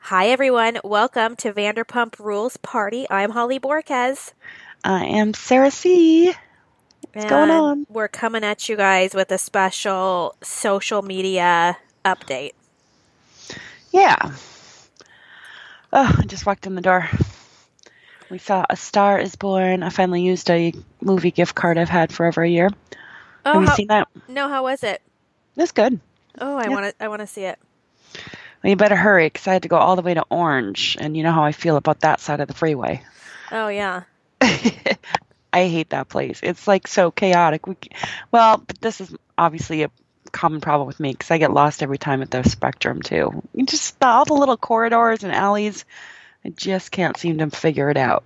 Hi, everyone. Welcome to Vanderpump Rules Party. I'm Holly Borquez, I am Sarah C. What's going and on? we're coming at you guys with a special social media update. Yeah. Oh, I just walked in the door. We saw A Star is Born. I finally used a movie gift card I've had for over a year. Oh, Have you seen that? no, how was it? It's good. Oh, Yeah. I want to see it. Well, you better hurry because I had to go all the way to Orange, and you know how I feel about that side of the freeway. Oh, yeah. I hate that place. It's like so chaotic. Well, but this is obviously a common problem with me because I get lost every time at the Spectrum too. You just all the little corridors and alleys. I just can't seem to figure it out.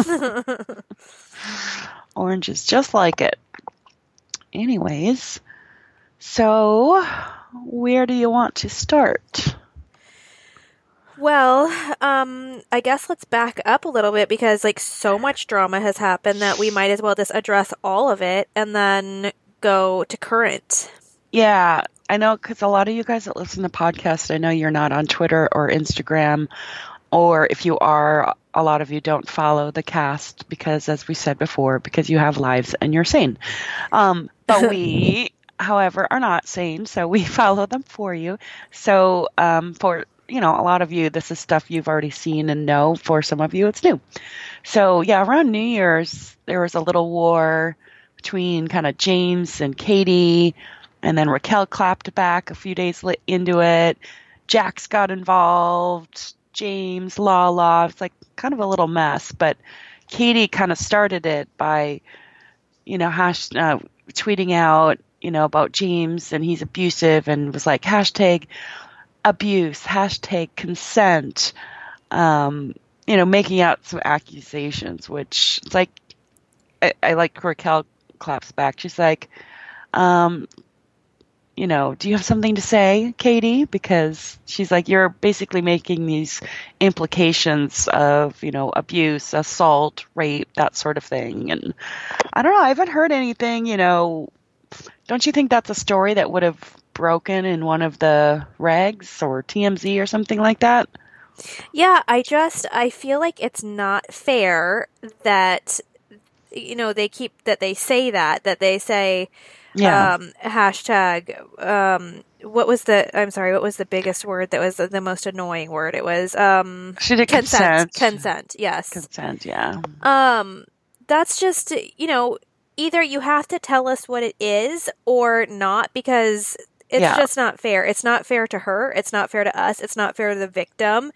Orange is just like it. Anyways, so where do you want to start? Well, I guess let's back up a little bit because so much drama has happened that we might as well just address all of it and then go to current. Yeah, I know because a lot of you guys that listen to podcasts, I know you're not on Twitter or Instagram, or if you are, a lot of you don't follow the cast because, as we said before, because you have lives and you're sane. But we, however, are not sane, so we follow them for you. So, for a lot of you, this is stuff you've already seen and know. For some of you, it's new. So, yeah, around New Year's, there was a little war between kind of James and Katie, and then Raquel clapped back a few days into it. Jax got involved. James, Lala. It's like kind of a little mess, but Katie kind of started it by, tweeting out, about James and he's abusive and was like hashtag abuse, hashtag consent, making out some accusations, which it's like, I like Raquel claps back. She's like, um, do you have something to say, Katie? Because she's like, you're basically making these implications of, abuse, assault, rape, that sort of thing. And I don't know, I haven't heard anything, don't you think that's a story that would have broken in one of the regs or TMZ or something like that? Yeah, I feel like it's not fair that they say that they say Yeah. hashtag what was the biggest word that was the most annoying word? It was She did consent. consent. Consent, yes. Consent, yeah. Um that's just, either you have to tell us what it is or not, because it's Yeah. just not fair. It's not fair to her. It's not fair to us. It's not fair to the victim.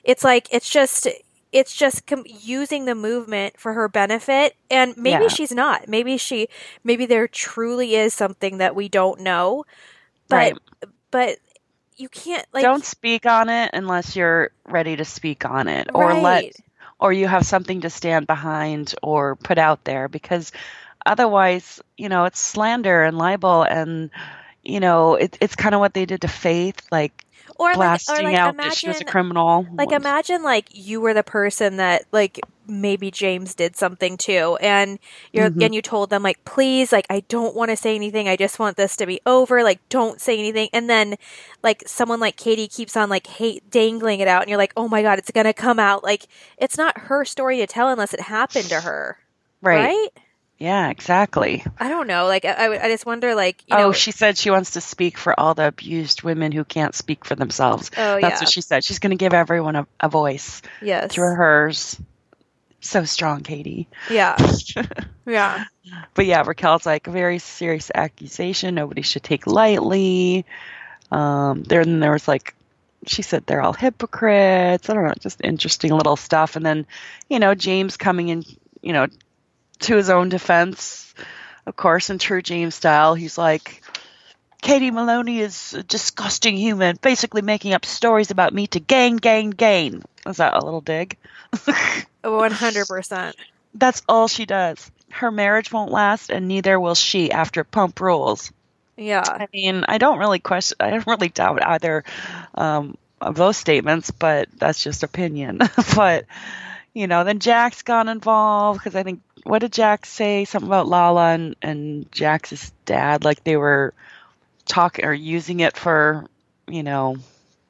It's just using the movement for her benefit. And maybe Yeah. she's not. Maybe there truly is something that we don't know. But, Right. but you can't, Don't speak on it unless you're ready to speak on it, right. or you have something to stand behind or put out there, because otherwise, it's slander and libel, and it's kind of what they did to Faith, like Or blasting out that she was a criminal. imagine you were the person that maybe James did something to, and Hmm. you told them please, I don't want to say anything, I just want this to be over, don't say anything, and then someone like Katie keeps on hate dangling it out, and you're like, oh my God, it's gonna come out. It's not her story to tell unless it happened to her, Right. right? Yeah, exactly. I don't know, I just wonder, Oh, she said she wants to speak for all the abused women who can't speak for themselves. oh That's yeah, what she said. She's going to give everyone a voice through yes, hers. So strong, Katie. yeah, yeah. But yeah, Raquel's like, a very serious accusation. Nobody should take lightly. Then there was she said they're all hypocrites. I don't know, just interesting little stuff. And then, James coming in, to his own defense, of course, in true James style. He's like, Katie Maloney is a disgusting human, basically making up stories about me to gain. Was that a little dig? 100%. That's all she does. Her marriage won't last, and neither will she after Pump rules. Yeah. I mean, I don't really doubt either of those statements, but that's just opinion. But, then Jax got involved because I think, what did Jax say? Something about Lala and Jax's dad, like they were talking or using it for, you know,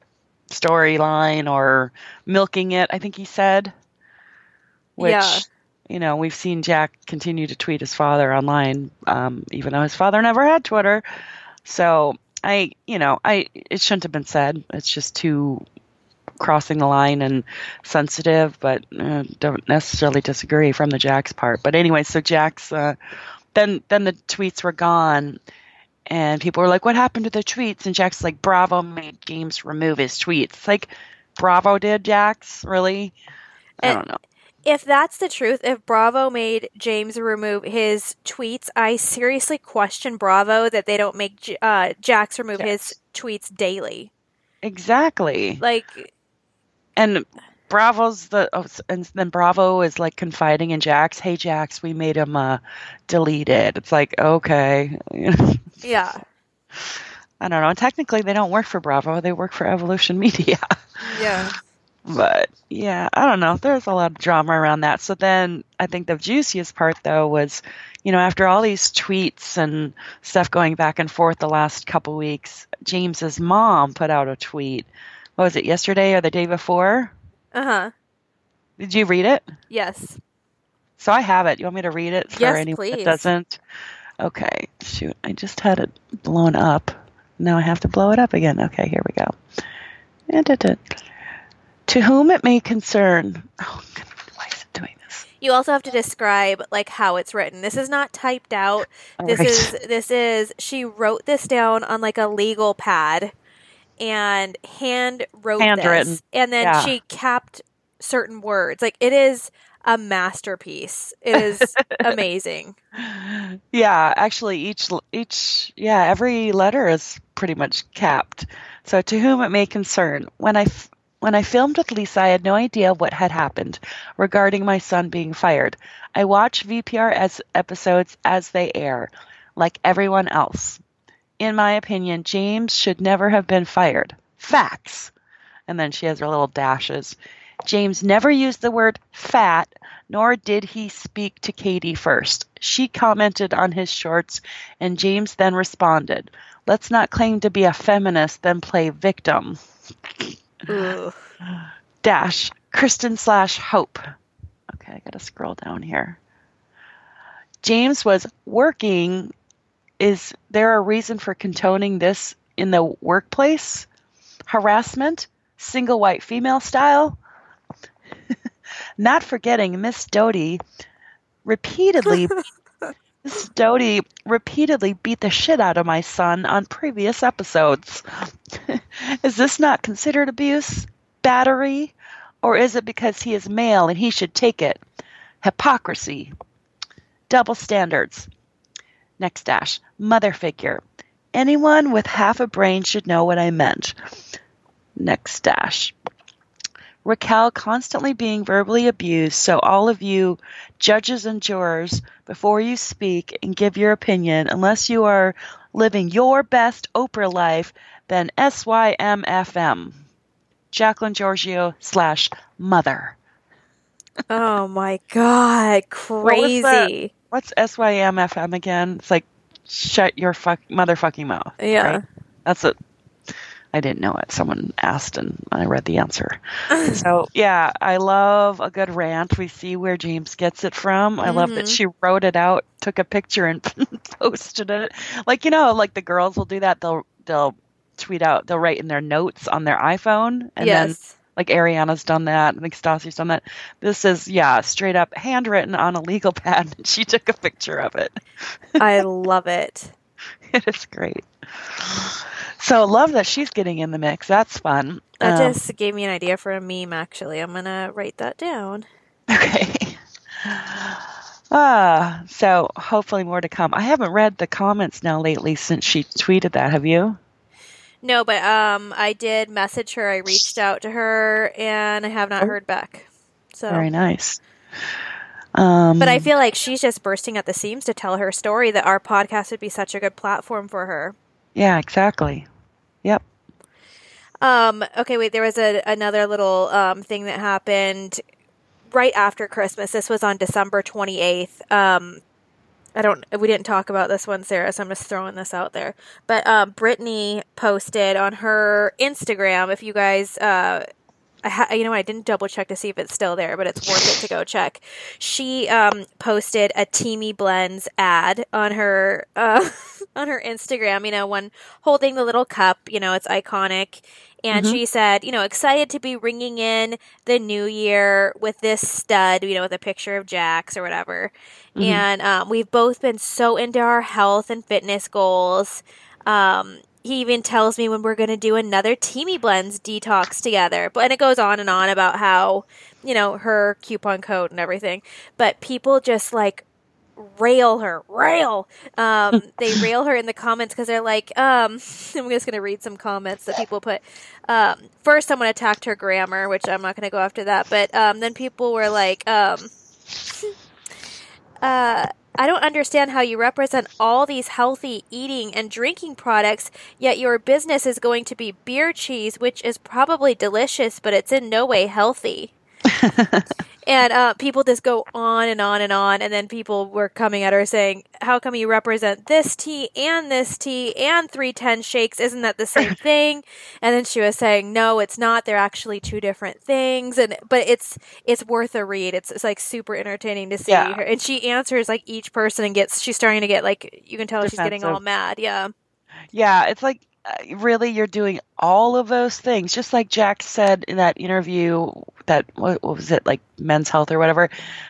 storyline or milking it, I think he said, Yeah. which, we've seen Jack continue to tweet his father online, even though his father never had Twitter. So it shouldn't have been said. It's just too crossing the line and sensitive, but don't necessarily disagree from the Jack's part. But anyway, so Jack's, then the tweets were gone. And people were like, what happened to the tweets? And Jack's like, Bravo made James remove his tweets. Like, Bravo did, Jax? Really? I don't know. If that's the truth, if Bravo made James remove his tweets, I seriously question Bravo that they don't make Jax remove his tweets daily. Exactly. Like, and and then Bravo is like confiding in Jax. Hey, Jax, we made him delete it. It's like, okay. Yeah. I don't know. Technically, they don't work for Bravo. They work for Evolution Media. Yeah. But, yeah, I don't know. There's a lot of drama around that. So then I think the juiciest part, though, was, after all these tweets and stuff going back and forth the last couple weeks, James's mom put out a tweet. What was it, yesterday or the day before? Uh-huh. Did you read it? Yes. So I have it. You want me to read it for anyone please. that doesn't? Okay. Shoot. I just had it blown up. Now I have to blow it up again. Okay, here we go. To whom it may concern. Oh, why is it doing this? You also have to describe like how it's written. This is not typed out. This is she wrote this down on like a legal pad and handwritten this. And then she capped certain words. Like, it is a masterpiece. It is amazing. Yeah, actually every letter is pretty much capped. So to whom it may concern. When I filmed with Lisa, I had no idea what had happened regarding my son being fired. I watch VPR episodes as they air, like everyone else. In my opinion, James should never have been fired. Facts. And then she has her little dashes. James never used the word fat, nor did he speak to Katie first. She commented on his shorts, and James then responded, let's not claim to be a feminist, then play victim. Dash, Kristen/Hope. Okay, I gotta scroll down here. James was working. Is there a reason for condoning this in the workplace? Harassment? Single white female style? Not forgetting Miss Doty repeatedly beat the shit out of my son on previous episodes. Is this not considered abuse? Battery? Or is it because he is male and he should take it? Hypocrisy. Double standards. Next dash. Mother figure. Anyone with half a brain should know what I meant. Next dash. Raquel constantly being verbally abused, so all of you judges and jurors, before you speak and give your opinion, unless you are living your best Oprah life, then SYMFM. Jacqueline Giorgio/mother. Oh my God, crazy. What's SYMFM again? It's like, shut your motherfucking mouth. Yeah. Right? That's it. I didn't know it. Someone asked and I read the answer. So, yeah, I love a good rant. We see where James gets it from. I love that she wrote it out, took a picture and posted it. Like, like the girls will do that. They'll tweet out, they'll write in their notes on their iPhone. And then, like, Ariana's done that. I think Stassi's done that. This is, straight up handwritten on a legal pad. And she took a picture of it. I love it. It is great. So love that she's getting in the mix. That's fun. That just gave me an idea for a meme, actually. I'm going to write that down. Okay. So hopefully more to come. I haven't read the comments now lately since she tweeted that. Have you? No, but I did message her. I reached out to her, and I have not heard back. So very nice. But I feel like she's just bursting at the seams to tell her story, that our podcast would be such a good platform for her. Yeah, exactly. Yep. Okay, wait, there was another little thing that happened right after Christmas. This was on December 28th. we didn't talk about this one, Sarah, so I'm just throwing this out there. But Brittany posted on her Instagram, if you guys, I didn't double check to see if it's still there, but it's worth it to go check. She posted a Teamy Blends ad on her on her Instagram, one holding the little cup, it's iconic. And she said, excited to be ringing in the new year with this stud, with a picture of Jax or whatever. And we've both been so into our health and fitness goals. He even tells me when we're going to do another Teamy Blends detox together. And it goes on and on about how, her coupon code and everything. But people just rail her. They rail her in the comments because they're like, I'm just going to read some comments that people put. First, someone attacked her grammar, which I'm not going to go after that. But then people were like, I don't understand how you represent all these healthy eating and drinking products, yet your business is going to be beer cheese, which is probably delicious, but it's in no way healthy. And people just go on and on and on. And then people were coming at her saying, how come you represent this tea and 310 shakes? Isn't that the same thing? And then she was saying, no, it's not. They're actually two different things. But it's worth a read. It's super entertaining to see her. And she answers each person and she's starting to get you can tell defensive. She's getting all mad. Yeah. Yeah. It's really, you're doing all of those things. Just like Jack said in that interview that, what was it, Men's Health or whatever,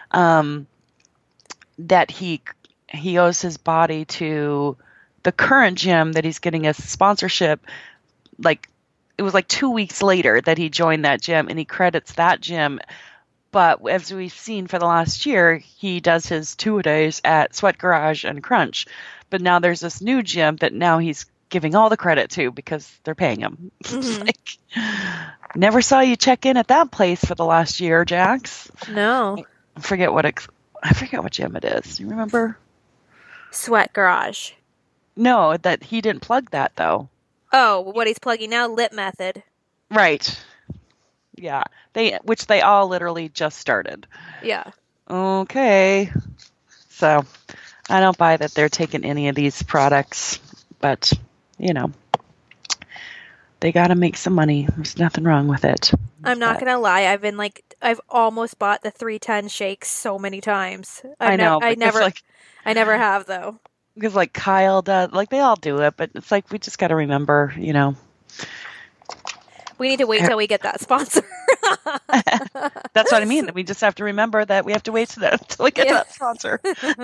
that he owes his body to the current gym that he's getting a sponsorship. It was 2 weeks later that he joined that gym, and he credits that gym. But as we've seen for the last year, he does his 2-a-days at Sweat Garage and Crunch. But now there's this new gym that now he's giving all the credit to because they're paying him. Never saw you check in at that place for the last year, Jax. No. I forget what gym it is. You remember? Sweat Garage. No, that he didn't plug that though. Oh, what he's plugging now, Lip Method. Right. Yeah. Which they all literally just started. Yeah. Okay. So I don't buy that they're taking any of these products, but they got to make some money. There's nothing wrong with it. I'm not going to lie. I've almost bought the 310 shakes so many times. I never have though. Because Kyle does, they all do it, but it's we just got to remember, We need to wait till we get that sponsor. That's what I mean. We just have to remember that we have to wait till we get that sponsor.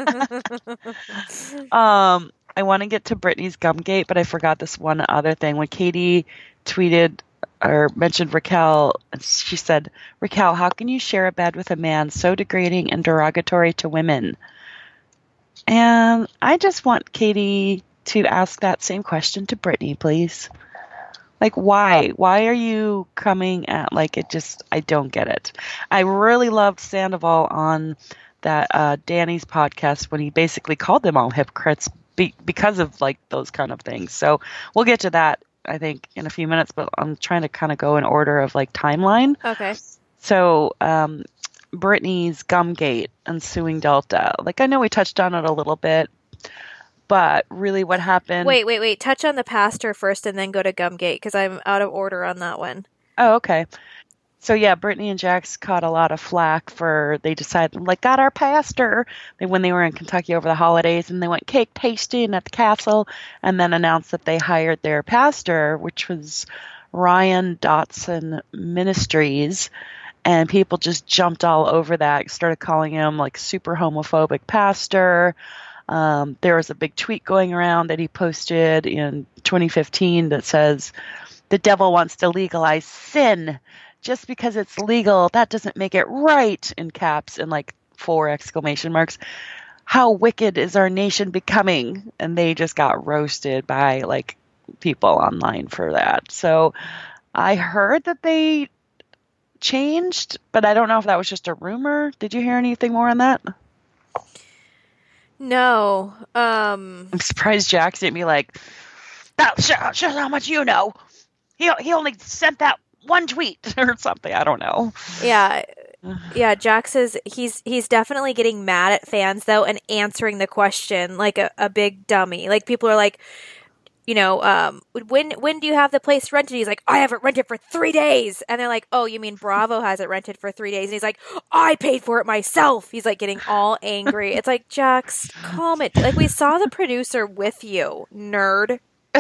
I want to get to Brittany's Gumgate, but I forgot this one other thing. When Katie tweeted or mentioned Raquel, she said, Raquel, how can you share a bed with a man so degrading and derogatory to women? And I just want Katie to ask that same question to Brittany, please. Why? Why are you coming at I don't get it. I really loved Sandoval on that Danny's podcast when he basically called them all hypocrites because of those kind of things. So we'll get to that, I think, in a few minutes, but I'm trying to kind of go in order of timeline. Okay. So Brittany's Gumgate and suing Delta. I know we touched on it a little bit, but really what happened... Wait. Touch on the pastor first and then go to Gumgate because I'm out of order on that one. Oh, okay. So yeah, Brittany and Jax caught a lot of flack for, they decided, got our pastor when they were in Kentucky over the holidays, and they went cake tasting at the castle and then announced that they hired their pastor, which was Ryan Dotson Ministries. And people just jumped all over that, started calling him super homophobic pastor. There was a big tweet going around that he posted in 2015 that says, the devil wants to legalize sin. Just because it's legal, that doesn't make it right, in caps and 4 exclamation marks. How wicked is our nation becoming? And they just got roasted by people online for that. So I heard that they changed, but I don't know if that was just a rumor. Did you hear anything more on that? No. I'm surprised Jax didn't be that shows how much you know. He only sent that one tweet or something. I don't know. Yeah. Yeah, Jax is he's definitely getting mad at fans though and answering the question like a big dummy. Like people are like, when do you have the place rented? He's like, I haven't rented for 3 days. And they're like, oh, you mean Bravo has it rented for 3 days? And he's like, I paid for it myself. He's like getting all angry. It's like, Jax, calm it. Like we saw the producer with you, nerd.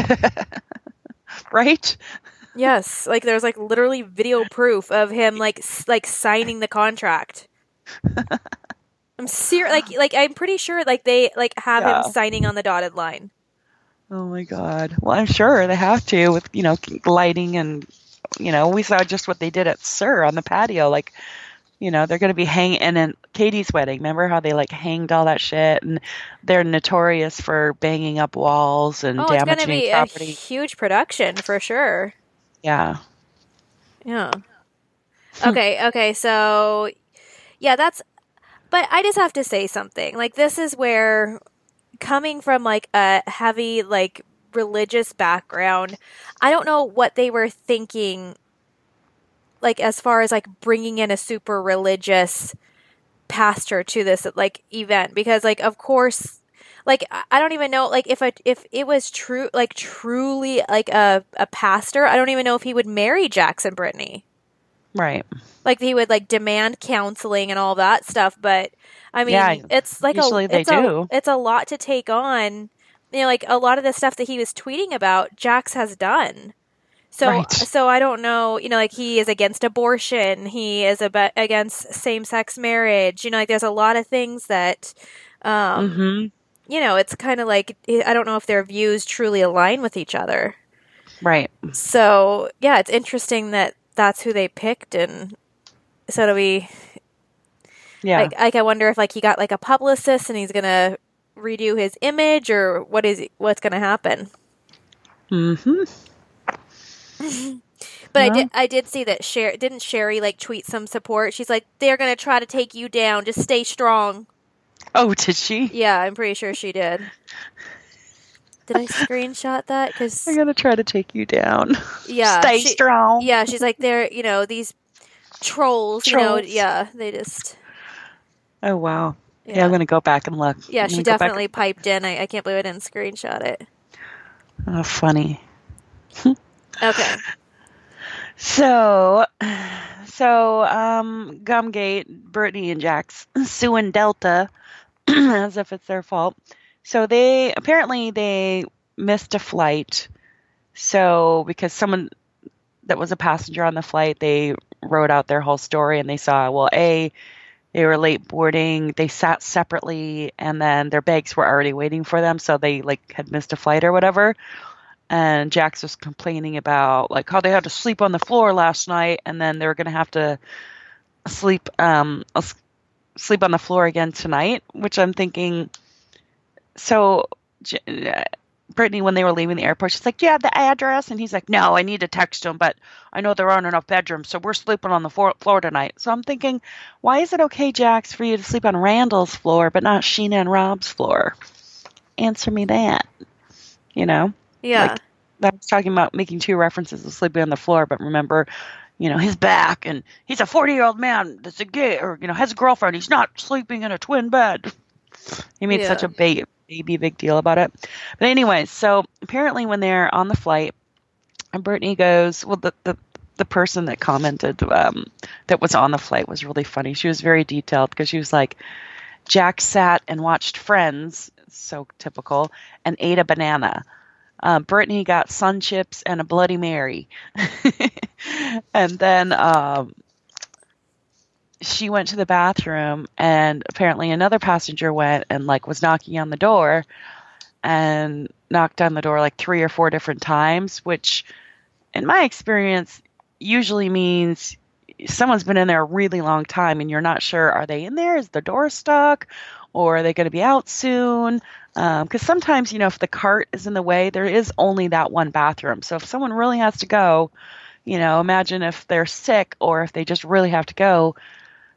Right? Yes, like there's like literally video proof of him like signing the contract. I'm serious. Like I'm pretty sure like they like have him Yeah. signing on the dotted line. Oh my God. Well, I'm sure they have to with, lighting and, we saw just what they did at Sir on the patio. Like, they're going to be hanging, and then Katie's wedding. Remember how they like hanged all that shit, and they're notorious for banging up walls and Oh, it's gonna damaging be a property. huge production for sure. Yeah. Yeah. Okay, so yeah, but I just have to say something. Like this is where coming from like a heavy like religious background, I don't know what they were thinking like as far as like bringing in a super religious pastor to this like event because like of course like I don't even know like if it was true like truly like a pastor, I don't even know if he would marry Jackson Brittany. Right. Like he would like demand counseling and all that stuff, but I Yeah. mean, it's like Usually they do. it's a lot to take on. Like a lot of the stuff that he was tweeting about, Jax has done. So Right. so I don't know, like he is against abortion, he is against same-sex marriage. Like there's a lot of things that Mm-hmm. it's kind of like I don't know if their views truly align with each other. Right. So, yeah, it's interesting that that's who they picked and so do we Yeah. like I wonder if like he got like a publicist and he's gonna redo his image or what's gonna happen. Mm-hmm. But Well, I did see that didn't Sherry like tweet some support? She's like, they're gonna try to take you down. Just stay strong. oh, did she? Yeah, I'm pretty sure she did. Did I screenshot that? Because I'm gonna try to take you down. yeah, Stay strong. Yeah, she's like they're these trolls. Trolls. Yeah, they just. Oh wow. Yeah, Yeah, I'm gonna go back and look. yeah, I'm she gonna go back. definitely piped in. I can't believe I didn't screenshot it. Oh, funny. Okay. So, Gumgate, Brittany and Jax suing Delta as if it's their fault. So they missed a flight. So because someone that was a passenger on the flight, they wrote out their whole story and they saw, well, they were late boarding, they sat separately, and then their bags were already waiting for them, so they like had missed a flight or whatever. And Jax was complaining about like how they had to sleep on the floor last night, and then they were going to have to sleep sleep on the floor again tonight. Which I'm thinking, so Brittany, when they were leaving the airport, she's like, "Do you have the address?" And he's like, "No, I need to text him, but I know there aren't enough bedrooms, so we're sleeping on the floor tonight." So I'm thinking, why is it okay, Jax, for you to sleep on Randall's floor, but not Sheena and Rob's floor? Answer me that. Yeah. Like, I was talking about making two references of sleeping on the floor, but remember, his back, and he's a 40-year-old man that's a gay, or, has a girlfriend. He's not sleeping in a twin bed. He made such a baby big deal about it. But anyway, so apparently when they're on the flight, and Brittany goes, well, the person that commented that was on the flight was really funny. She was very detailed because she was like, Jack sat and watched Friends, so typical, and ate a banana. Brittany got Sun Chips and a Bloody Mary. And then she went to the bathroom, and apparently another passenger went and like was knocking on the door and knocked on the door like 3 or 4 different times, which in my experience usually means someone's been in there a really long time and you're not sure, are they in there? Is the door stuck? Or are they going to be out soon? Because sometimes, if the cart is in the way, there is only that one bathroom. So if someone really has to go, imagine if they're sick or if they just really have to go,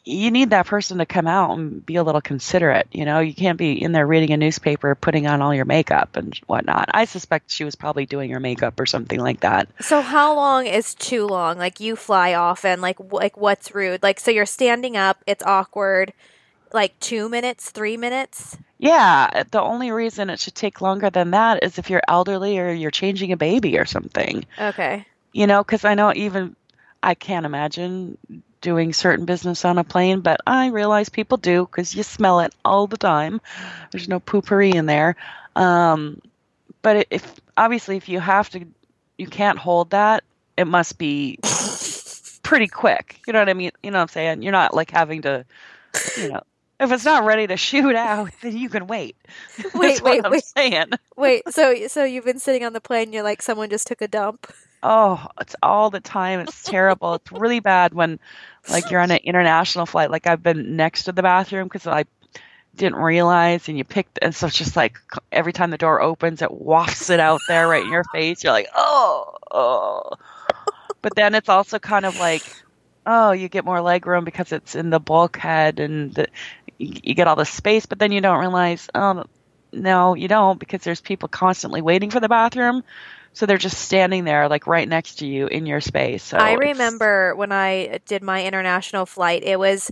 you need that person to come out and be a little considerate. You can't be in there reading a newspaper, putting on all your makeup and whatnot. I suspect she was probably doing her makeup or something like that. So how long is too long? Like you fly off and like what's rude? Like so you're standing up, it's awkward. Like 2 minutes, 3 minutes? Yeah, the only reason it should take longer than that is if you're elderly or you're changing a baby or something. Okay. Because I know even I can't imagine doing certain business on a plane, but I realize people do because you smell it all the time. There's no poopery in there. But if obviously if you have to, you can't hold that. It must be pretty quick. You know what I mean? You know what I'm saying? You're not like having to, you know, if it's not ready to shoot out, then you can wait. That's what I'm saying. Wait, so you've been sitting on the plane, you're like someone just took a dump? Oh, it's all the time. It's terrible. It's really bad when like you're on an international flight. Like I've been next to the bathroom because I didn't realize and you picked, and so it's just like every time the door opens, it wafts it out there right in your face. You're like, oh. But then it's also kind of like, oh, you get more leg room because it's in the bulkhead and you get all the space, but then you don't realize, oh, no, you don't, because there's people constantly waiting for the bathroom. So they're just standing there like right next to you in your space. So I remember when I did my international flight, it was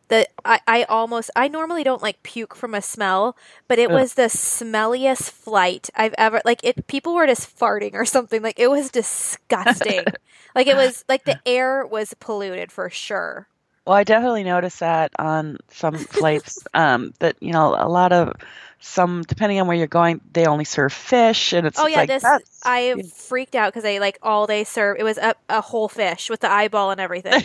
I normally don't like puke from a smell, but it was the smelliest flight I've ever, people were just farting or something. Like it was disgusting. Like it was like the air was polluted for sure. Well, I definitely noticed that on some flights, that, a lot of some, depending on where you're going, they only serve fish, and it's Oh yeah, like, I freaked out because all they serve, it was a whole fish with the eyeball and everything.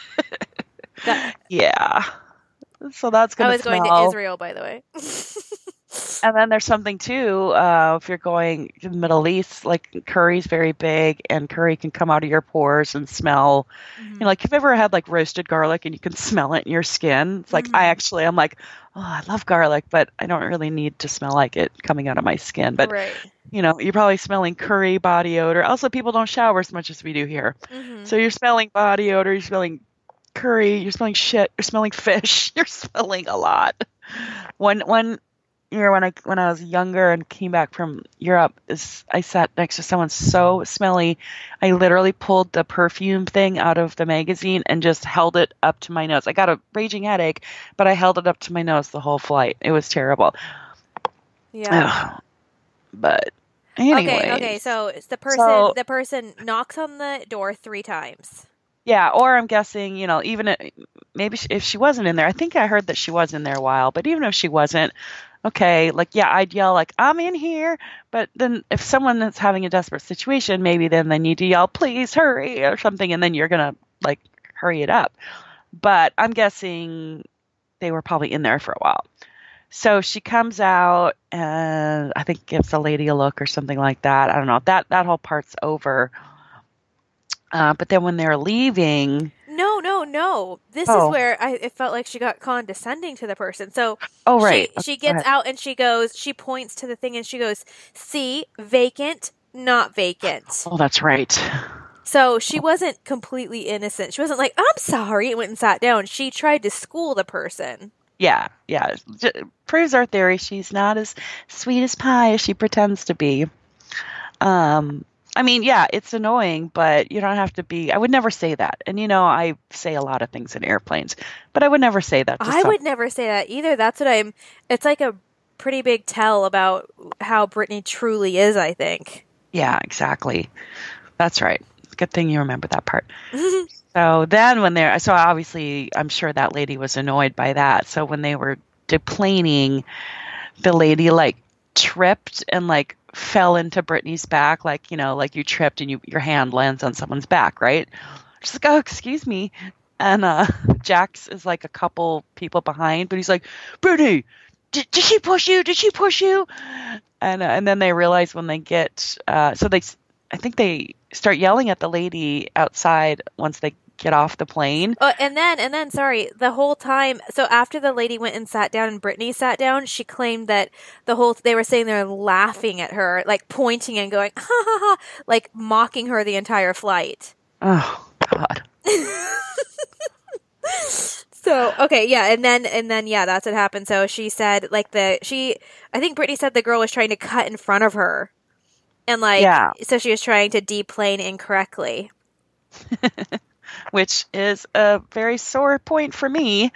Yeah. So that's going to smell. I was going to Israel, by the way. And then there's something too, if you're going to the Middle East, like curry's very big, and curry can come out of your pores and smell. Mm-hmm. Like you've ever had like roasted garlic and you can smell it in your skin. It's like, mm-hmm. I'm like, oh, I love garlic, but I don't really need to smell like it coming out of my skin. But right. You're probably smelling curry, body odor. Also, people don't shower as much as we do here. Mm-hmm. So you're smelling body odor, you're smelling curry, you're smelling shit, you're smelling fish, you're smelling a lot. One year when I was younger and came back from Europe, I sat next to someone so smelly, I literally pulled the perfume thing out of the magazine and just held it up to my nose. I got a raging headache, but I held it up to my nose the whole flight. It was terrible. Yeah. But anyway. Okay. So the person knocks on the door 3 times. Yeah, or I'm guessing, even maybe if she wasn't in there, I think I heard that she was in there a while, but even if she wasn't, okay, like, yeah, I'd yell like, I'm in here. But then if someone is having a desperate situation, maybe then they need to yell, please hurry or something. And then you're going to like hurry it up. But I'm guessing they were probably in there for a while. So she comes out and I think gives the lady a look or something like that. I don't know. That whole part's over. But then when they're leaving... No. This is where it felt like she got condescending to the person. So right. She gets out and she points to the thing and she goes, see, vacant, not vacant. Oh, that's right. So she wasn't completely innocent. She wasn't like, I'm sorry, and went and sat down. She tried to school the person. Yeah. Proves our theory. She's not as sweet as pie as she pretends to be. I mean, yeah, it's annoying, but you don't have to be. I would never say that. And, I say a lot of things in airplanes, but I would never say that. I would never say that either. That's what it's like a pretty big tell about how Brittany truly is, I think. Yeah, exactly. That's right. Good thing you remember that part. So then so obviously I'm sure that lady was annoyed by that. So when they were deplaning, the lady like tripped and like fell into Brittany's back, like you tripped and your hand lands on someone's back, right? She's like, oh, excuse me. And Jax is like a couple people behind, but he's like, Brittany, did she push you? Did she push you? And then they realize when they get I think they start yelling at the lady outside once they get off the plane. And then, sorry, the whole time, so after the lady went and sat down and Brittany sat down, she claimed that they were saying they're laughing at her, like pointing and going, ha ha ha, like mocking her the entire flight. Oh, God. So, okay, yeah, and then yeah, that's what happened. So she said like I think Brittany said the girl was trying to cut in front of her. And like Yeah, so she was trying to deplane incorrectly. which is a very sore point for me.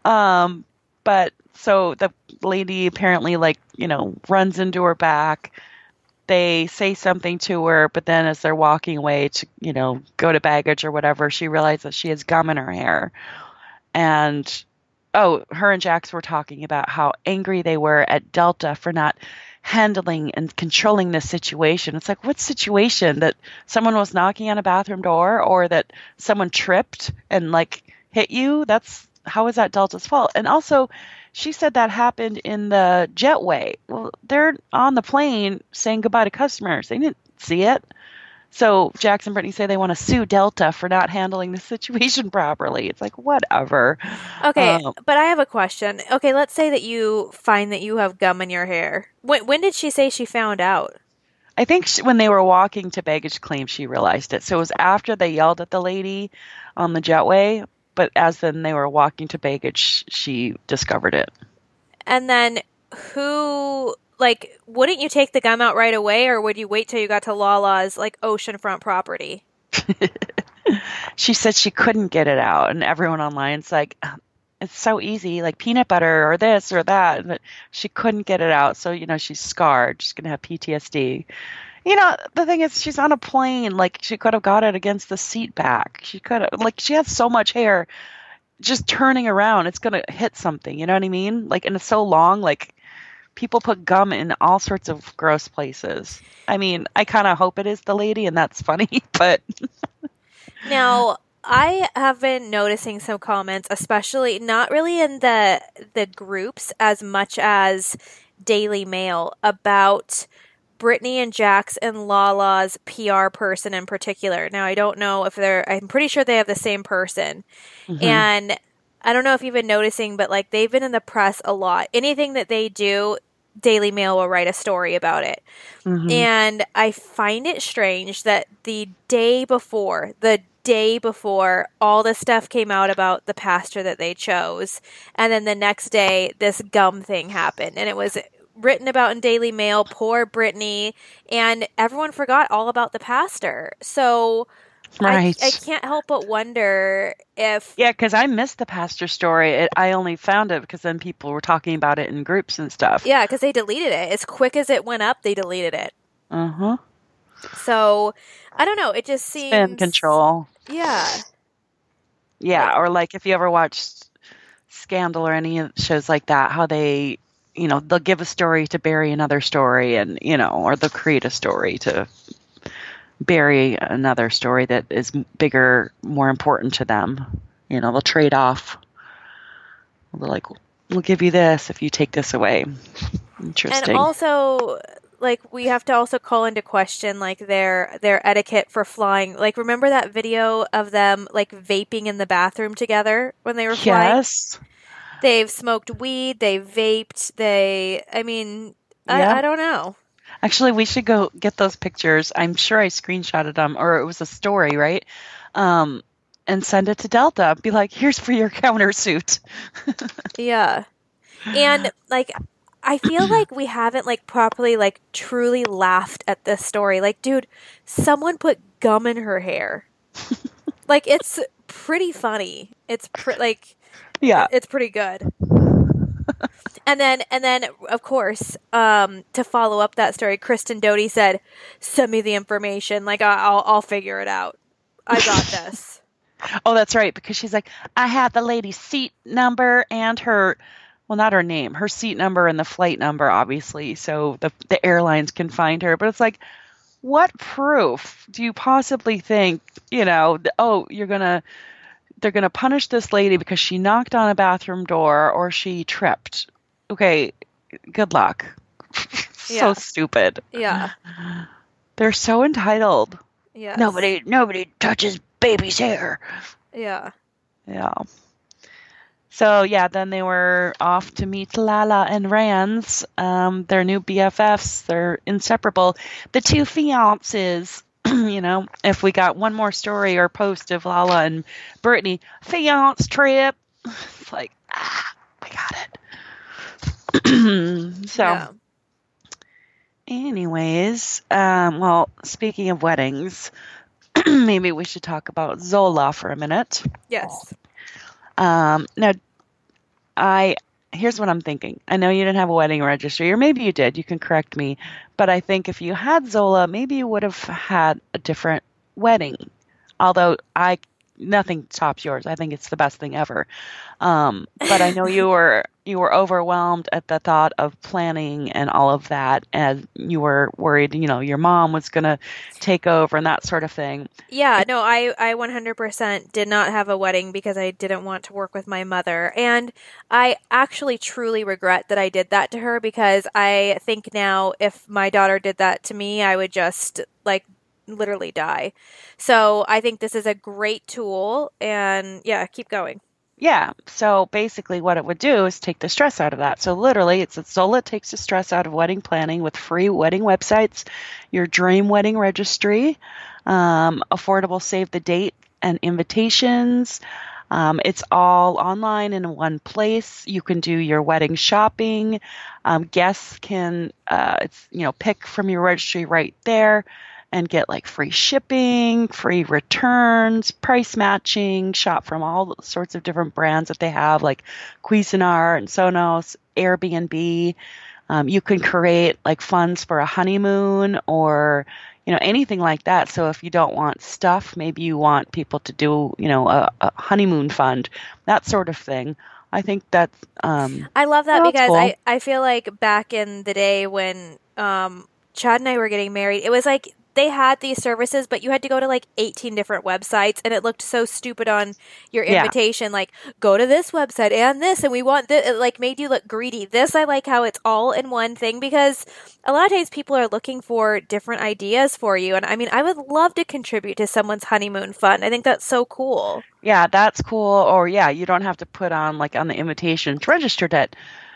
But so the lady apparently runs into her back. They say something to her, but then as they're walking away to, go to baggage or whatever, she realizes she has gum in her hair. And her and Jax were talking about how angry they were at Delta for not handling and controlling this situation. It's like, what situation? That someone was knocking on a bathroom door or that someone tripped and hit you? How is that Delta's fault? And also, she said that happened in the jetway. Well, they're on the plane saying goodbye to customers. They didn't see it. So Jax and Brittany say they want to sue Delta for not handling the situation properly. It's like, whatever. Okay, but I have a question. Okay, let's say that you find that you have gum in your hair. When did she say she found out? I think when they were walking to baggage claim, she realized it. So it was after they yelled at the lady on the jetway, but as then they were walking to baggage, she discovered it. And then wouldn't you take the gum out right away, or would you wait till you got to Lala's oceanfront property? She said she couldn't get it out, and everyone online's like, it's so easy, like peanut butter or this or that. But she couldn't get it out, so she's scarred. She's gonna have PTSD. The thing is, she's on a plane. She could have got it against the seat back. She could have, she has so much hair. Just turning around, it's gonna hit something. You know what I mean? And it's so long. People put gum in all sorts of gross places. I mean, I kind of hope it is the lady, and that's funny, but. Now, I have been noticing some comments, especially not really in the groups as much as Daily Mail, about Brittany and Jax and Lala's PR person in particular. Now, I don't know if I'm pretty sure they have the same person. Mm-hmm. And I don't know if you've been noticing, but they've been in the press a lot. Anything that they do, Daily Mail will write a story about it. Mm-hmm. And I find it strange that the day before all the stuff came out about the pastor that they chose, and then the next day this gum thing happened, and it was written about in Daily Mail, poor Brittany, and everyone forgot all about the pastor. So right. I can't help but wonder if... Yeah, because I missed the pastor story. I only found it because then people were talking about it in groups and stuff. Yeah, because they deleted it. As quick as it went up, they deleted it. Uh-huh. So, I don't know. It just seems... Spin control. Yeah. Yeah, or if you ever watched Scandal or any shows like that, how they, they'll give a story to bury another story and, or they'll create a story to bury another story that is bigger, more important to them. They'll trade off. They're we'll give you this if you take this away. Interesting. And also... we have to also call into question, their etiquette for flying. Remember that video of them, vaping in the bathroom together when they were flying? Yes. They've smoked weed, they've vaped, I don't know. Actually, we should go get those pictures. I'm sure I screenshotted them, or it was a story, right? And send it to Delta. Be like, here's for your countersuit. Yeah. And, I feel like we haven't properly truly laughed at this story. Dude, someone put gum in her hair. It's pretty funny. It's yeah, it's pretty good. and then of course, to follow up that story, Kristen Doty said, "Send me the information. I'll figure it out. I got this." Oh, that's right, because she's like, I had the lady's seat number and her. Well, not her name, her seat number and the flight number, obviously, so the airlines can find her. But it's what proof do you possibly think, they're going to punish this lady because she knocked on a bathroom door or she tripped? Okay, good luck. So stupid. Yeah. They're so entitled. Yeah. Nobody touches baby's hair. Yeah. Yeah. So, then they were off to meet Lala and Rans, their new BFFs. They're inseparable. The two fiancés, if we got one more story or post of Lala and Brittany, fiance trip, It's like, we got it. So, Yeah. anyways, well, speaking of weddings, maybe we should talk about Zola for a minute. Yes. Now, here's what I'm thinking. I know you didn't have a wedding registry, or maybe you did. You can correct me. But I think if you had Zola, maybe you would have had a different wedding. Although nothing tops yours. I think it's the best thing ever. But I know you were overwhelmed at the thought of planning and all of that, and you were worried, your mom was going to take over and that sort of thing. Yeah, no, I 100% did not have a wedding because I didn't want to work with my mother. And I actually truly regret that I did that to her, because I think now if my daughter did that to me, I would just like literally die. So I think this is a great tool, and yeah, keep going. Yeah. So basically what it would do is take the stress out of that. So literally Zola takes the stress out of wedding planning with free wedding websites, your dream wedding registry, affordable save the date and invitations. It's all online in one place. You can do your wedding shopping. Guests can, pick from your registry right there and get like free shipping, free returns, price matching, shop from all sorts of different brands that they have, like Cuisinart and Sonos, Airbnb. You can create like funds for a honeymoon or, anything like that. So if you don't want stuff, maybe you want people to do, a honeymoon fund, that sort of thing. I think that's I love that because cool. I feel like back in the day when Chad and I were getting married, it was like they had these services, but you had to go to like 18 different websites, and it looked so stupid on your invitation. Yeah. Like, go to this website and this, and we want this. It like made you look greedy. This, I like how it's all in one thing, because a lot of times people are looking for different ideas for you. And I mean, I would love to contribute to someone's honeymoon fund. I think that's so cool. Yeah, that's cool. Or yeah, you don't have to put on like on the invitation it's registered at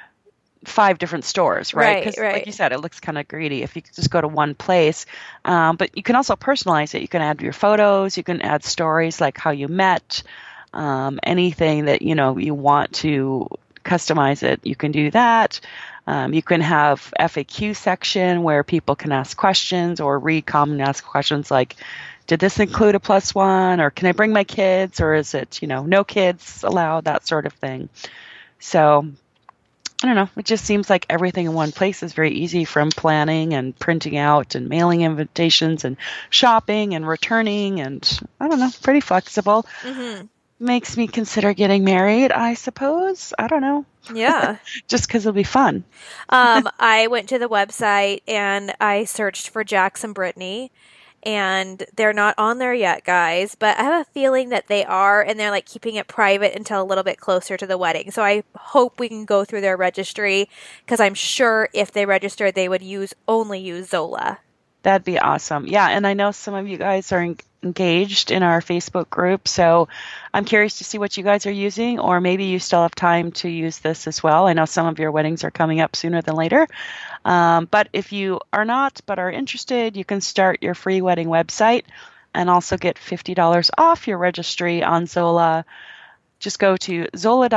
5 different stores, right? Because like you said, it looks kind of greedy if you could just go to one place. But you can also personalize it. You can add your photos. You can add stories like how you met, anything that, you want to customize it. You can do that. You can have FAQ section where people can ask questions or read common ask questions like, did this include a +1, or can I bring my kids, or is it, no kids allowed, that sort of thing. So I don't know. It just seems like everything in one place is very easy, from planning and printing out and mailing invitations and shopping and returning, and I don't know, pretty flexible. Mm-hmm. Makes me consider getting married, I suppose. I don't know. Yeah. Just because it'll be fun. I went to the website and I searched for Jax and Brittany. And they're not on there yet, guys, but I have a feeling that they are, and they're like keeping it private until a little bit closer to the wedding. So I hope we can go through their registry, because I'm sure if they registered, they would only use Zola. That'd be awesome. Yeah, and I know some of you guys are engaged in our Facebook group, so I'm curious to see what you guys are using, or maybe you still have time to use this as well. I know some of your weddings are coming up sooner than later. But if you are not but are interested, you can start your free wedding website and also get $50 off your registry on Zola. Just go to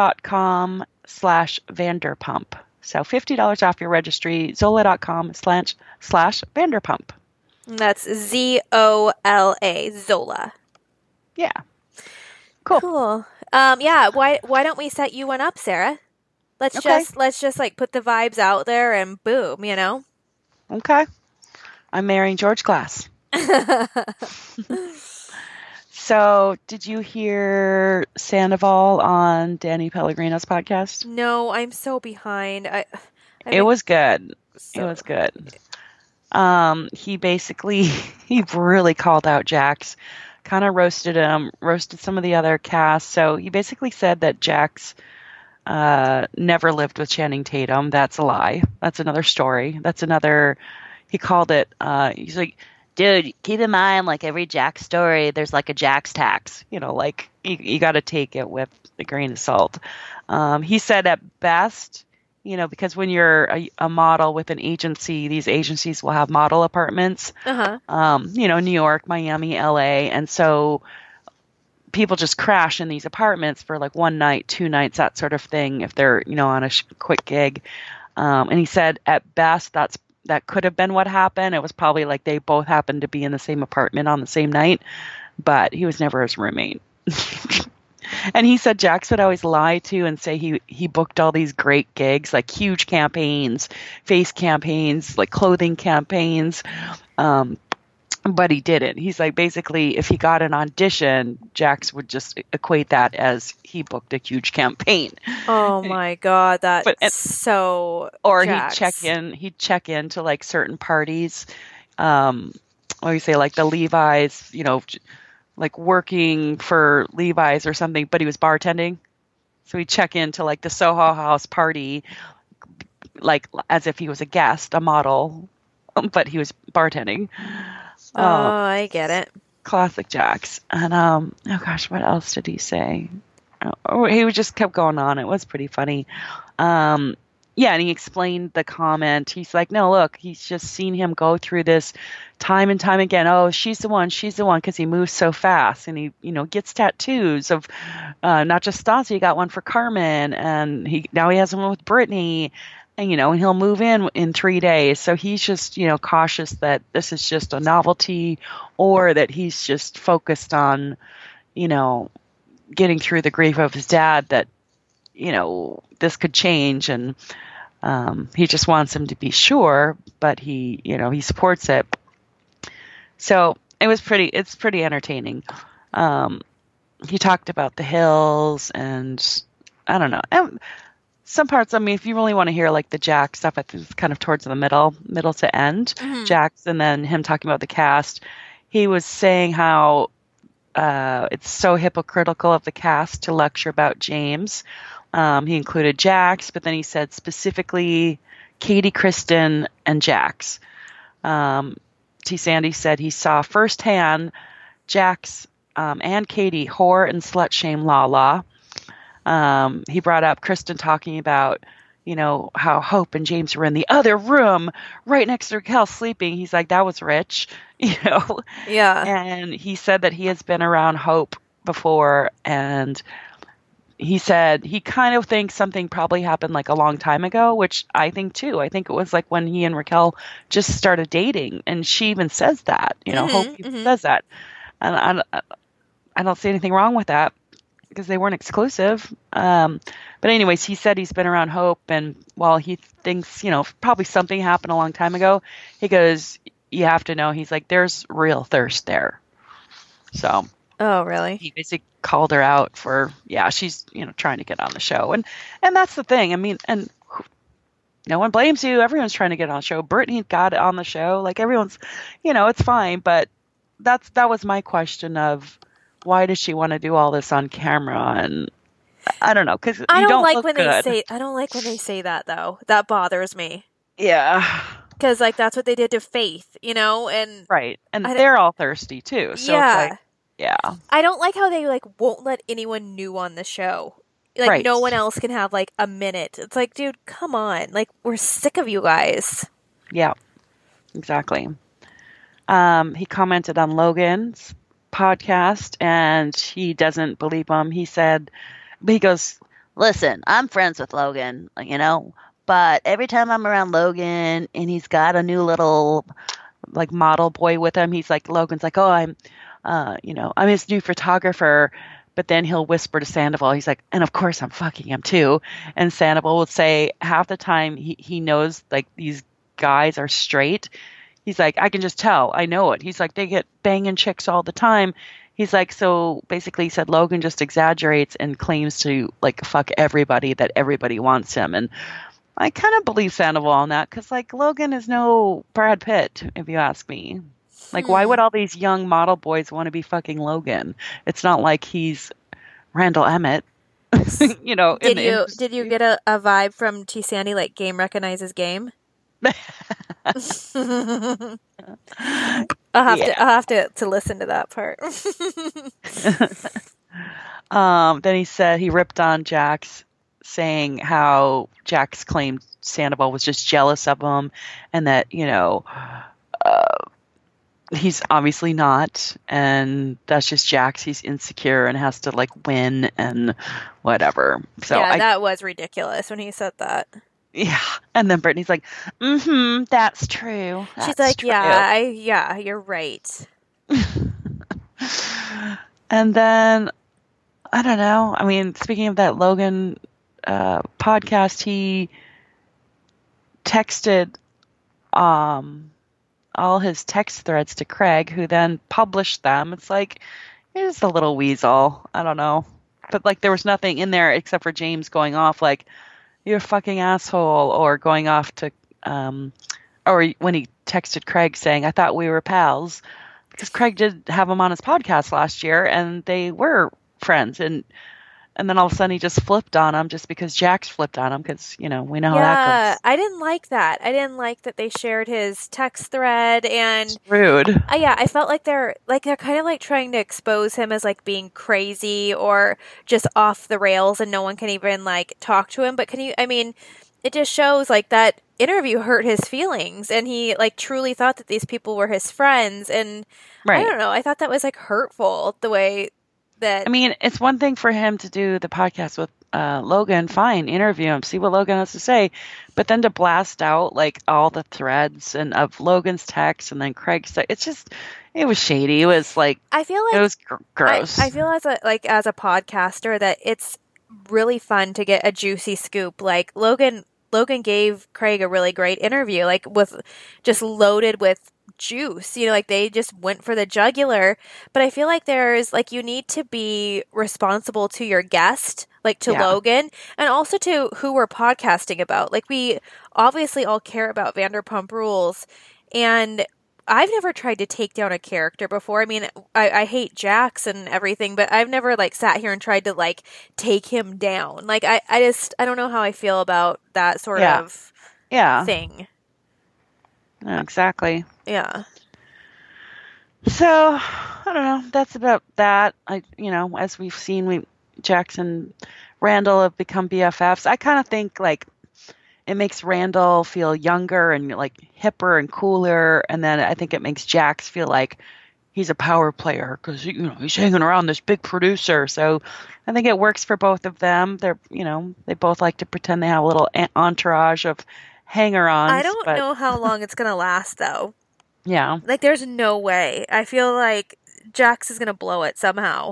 zola.com/Vanderpump. So $50 off your registry, zola.com/Vanderpump. That's ZOLA, Zola. Yeah. Cool. Cool. Yeah, why don't we set you one up, Sarah? Let's just like put the vibes out there and boom, Okay. I'm marrying George Glass. So, did you hear Sandoval on Danny Pellegrino's podcast? No, I'm so behind. It was good. It was good. He really called out Jax, kind of roasted him, roasted some of the other cast. So he basically said that Jax never lived with Channing Tatum. That's a lie. That's another story. He called it, he's like, dude, keep in mind, like every Jax story, there's like a Jax tax, like you got to take it with a grain of salt. He said at best, because when you're a model with an agency, these agencies will have model apartments, New York, Miami, LA. And so people just crash in these apartments for like one night, 2 nights, that sort of thing, if they're, on a quick gig. And he said at best that could have been what happened. It was probably like they both happened to be in the same apartment on the same night, but he was never his roommate. And he said Jax would always lie to and say he booked all these great gigs, like huge campaigns, face campaigns, like clothing campaigns. But he didn't. He's like, basically, if he got an audition, Jax would just equate that as he booked a huge campaign. Oh my God, that's so. Or Jax. he'd check in to like certain parties, or you say like the Levi's, like working for Levi's or something, but he was bartending. So he'd check into like the Soho House party, like as if he was a guest, a model, but he was bartending. Oh, I get it. Classic Jax. And oh gosh, what else did he say? He just kept going on. It was pretty funny. Yeah, and he explained the comment. He's like, no, look, he's just seen him go through this time and time again. Oh, she's the one, because he moves so fast. And he, gets tattoos of not just Stassi, he got one for Carmen, and now he has one with Brittany. And, and he'll move in 3 days. So he's just, cautious that this is just a novelty, or that he's just focused on, getting through the grief of his dad, that, this could change. And he just wants him to be sure, but he supports it. So it's pretty entertaining. He talked about the Hills, and I don't know. And some parts, if you really want to hear like the Jax stuff, I think it's kind of towards the middle to end. Mm-hmm. Jax, and then him talking about the cast. He was saying how it's so hypocritical of the cast to lecture about James. He included Jax, but then he said specifically Katie, Kristen, and Jax. T. Sandy said he saw firsthand Jax and Katie whore and slut shame Lala. He brought up Kristen talking about, how Hope and James were in the other room right next to Raquel sleeping. He's like, that was rich, Yeah. And he said that he has been around Hope before, and he said he kind of thinks something probably happened like a long time ago, which I think too. I think it was like when he and Raquel just started dating, and she even says that, Hope even says that. And I don't see anything wrong with that, because they weren't exclusive. But anyways, he said he's been around Hope, and while he thinks, probably something happened a long time ago, he goes, you have to know, he's like, there's real thirst there. So. Oh, really? He basically called her out for, she's, trying to get on the show. And that's the thing. And no one blames you. Everyone's trying to get on the show. Brittany got on the show. Like, everyone's, it's fine. But that was my question of, why does she want to do all this on camera? And I don't know, because I don't like look when good. I don't like when they say that, though. That bothers me. Yeah. Because, like, that's what they did to Faith, and right, and they're all thirsty too. So yeah. It's like, yeah. I don't like how they like won't let anyone new on the show. Like, right. No one else can have like a minute. It's like, dude, come on. Like, we're sick of you guys. Yeah, exactly. He commented on Logan's podcast, and he doesn't believe him. He goes, listen, I'm friends with Logan, but every time I'm around Logan and he's got a new little like model boy with him, he's like, Logan's like, oh, I'm his new photographer. But then he'll whisper to Sandoval, he's like, and of course I'm fucking him too. And Sandoval will say half the time he knows like these guys are straight. He's like, I can just tell. I know it. He's like, they get banging chicks all the time. He's like, so basically he said Logan just exaggerates and claims to like fuck everybody, that everybody wants him. And I kind of believe Sandoval on that, because like Logan is no Brad Pitt, if you ask me. Like, why would all these young model boys want to be fucking Logan? It's not like he's Randall Emmett. Did you get a vibe from T. Sandy, like game recognizes game? I'll have to listen to that part. Then he said he ripped on Jax, saying how Jax claimed Sandoval was just jealous of him, and that he's obviously not, and that's just Jax. He's insecure and has to like win and whatever. So Yeah, that was ridiculous when he said that. yeah. And then Brittany's like, mm-hmm, that's true. She's That's like, true. yeah, you're right. And then I don't know. I mean, speaking of that Logan podcast, he texted all his text threads to Craig, who then published them. It's like, he's a little weasel. I don't know. But like, there was nothing in there except for James going off like, you're a fucking asshole, or going off to, or when he texted Craig saying, I thought we were pals, because Craig did have him on his podcast last year and they were friends. And then all of a sudden he just flipped on him just because Jax flipped on him, because, we know how that Yeah, goes. I didn't like that. I didn't like that they shared his text thread, and Rude. yeah, I felt like they're kind of like trying to expose him as like being crazy or just off the rails, and no one can even like talk to him. But I mean, it just shows like that interview hurt his feelings, and he like truly thought that these people were his friends, and I Right. don't know, I thought that was like hurtful the way I that mean, it's one thing for him to do the podcast with Logan, fine, interview him, see what Logan has to say, but then to blast out like all the threads and of Logan's text and then Craig's text, it was shady. It was like, I feel it like was gross. I feel as a podcaster that it's really fun to get a juicy scoop. Like Logan gave Craig a really great interview, like with just loaded with juice. Like they just went for the jugular. But I feel like there's like you need to be responsible to your guest, like to Yeah. Logan, and also to who we're podcasting about. Like we obviously all care about Vanderpump Rules, and I've never tried to take down a character before. I mean, I hate Jax and everything, but I've never like sat here and tried to like take him down. Like I don't know how I feel about that sort Yeah. of Yeah. thing. Yeah, exactly. Yeah. So, I don't know. That's about that. As we've seen, Jackson, Randall have become BFFs. I kind of think like it makes Randall feel younger and like hipper and cooler, and then I think it makes Jax feel like he's a power player because he's hanging around this big producer. So I think it works for both of them. They both like to pretend they have a little entourage of hanger-ons. I don't But know how long it's gonna last though. yeah, Like there's no way. I feel like Jax is gonna blow it somehow.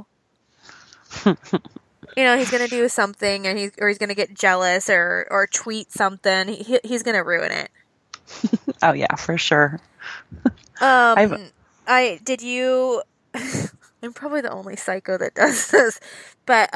He's gonna do something, and he's gonna get jealous or tweet something. He's gonna ruin it. oh yeah, for sure. I've I did you. I'm probably the only psycho that does this, but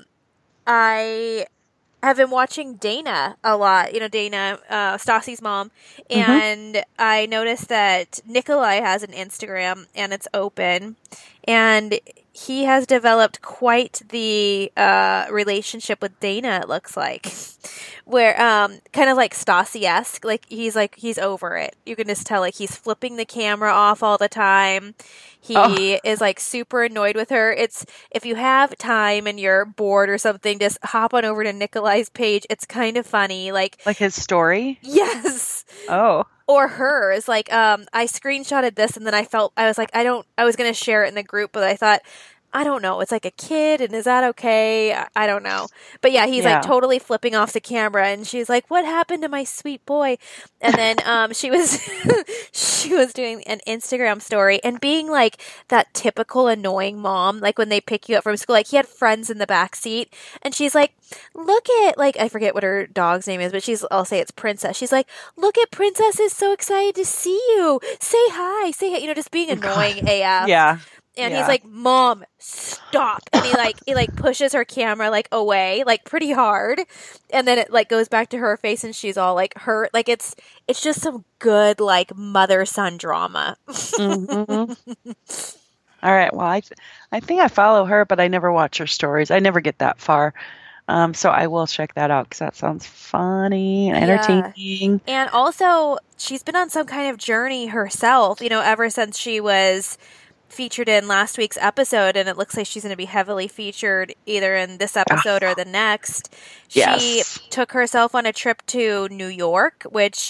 I have been watching Dana a lot. Dana, Stassi's mom, mhm. and I noticed that Nikolai has an Instagram and it's open, and he has developed quite the relationship with Dana. It looks like, where kind of like Stassi-esque. Like he's over it. You can just tell like he's flipping the camera off all the time. Oh, He is like super annoyed with her. It's if you have time and you're bored or something, just hop on over to Nikolai's page. It's kind of funny. Like, like his story? yes. Oh. Or hers. Like, I screenshotted this and then I was like, I was going to share it in the group, but I thought, I don't know. It's like a kid, and is that okay? I don't know. But yeah, he's like Yeah. totally flipping off the camera, and she's like, "What happened to my sweet boy?" And then she was she was doing an Instagram story and being like that typical annoying mom, like when they pick you up from school. Like he had friends in the back seat, and she's like, "Look at like I forget what her dog's name is, but I'll say it's Princess." She's like, "Look at Princess is so excited to see you. Say hi, say hi." Just being annoying God. AF. Yeah. And he's Yeah. like, "Mom, stop!" And he pushes her camera like away, like pretty hard, and then it like goes back to her face, and she's all like hurt. Like it's just some good like mother son drama. Mhm. All right. Well, I think I follow her, but I never watch her stories. I never get that far. So I will check that out because that sounds funny and Yeah. entertaining. And also, she's been on some kind of journey herself, ever since she was featured in last week's episode, and it looks like she's going to be heavily featured either in this episode or Ah, the next. She yes. took herself on a trip to New York, which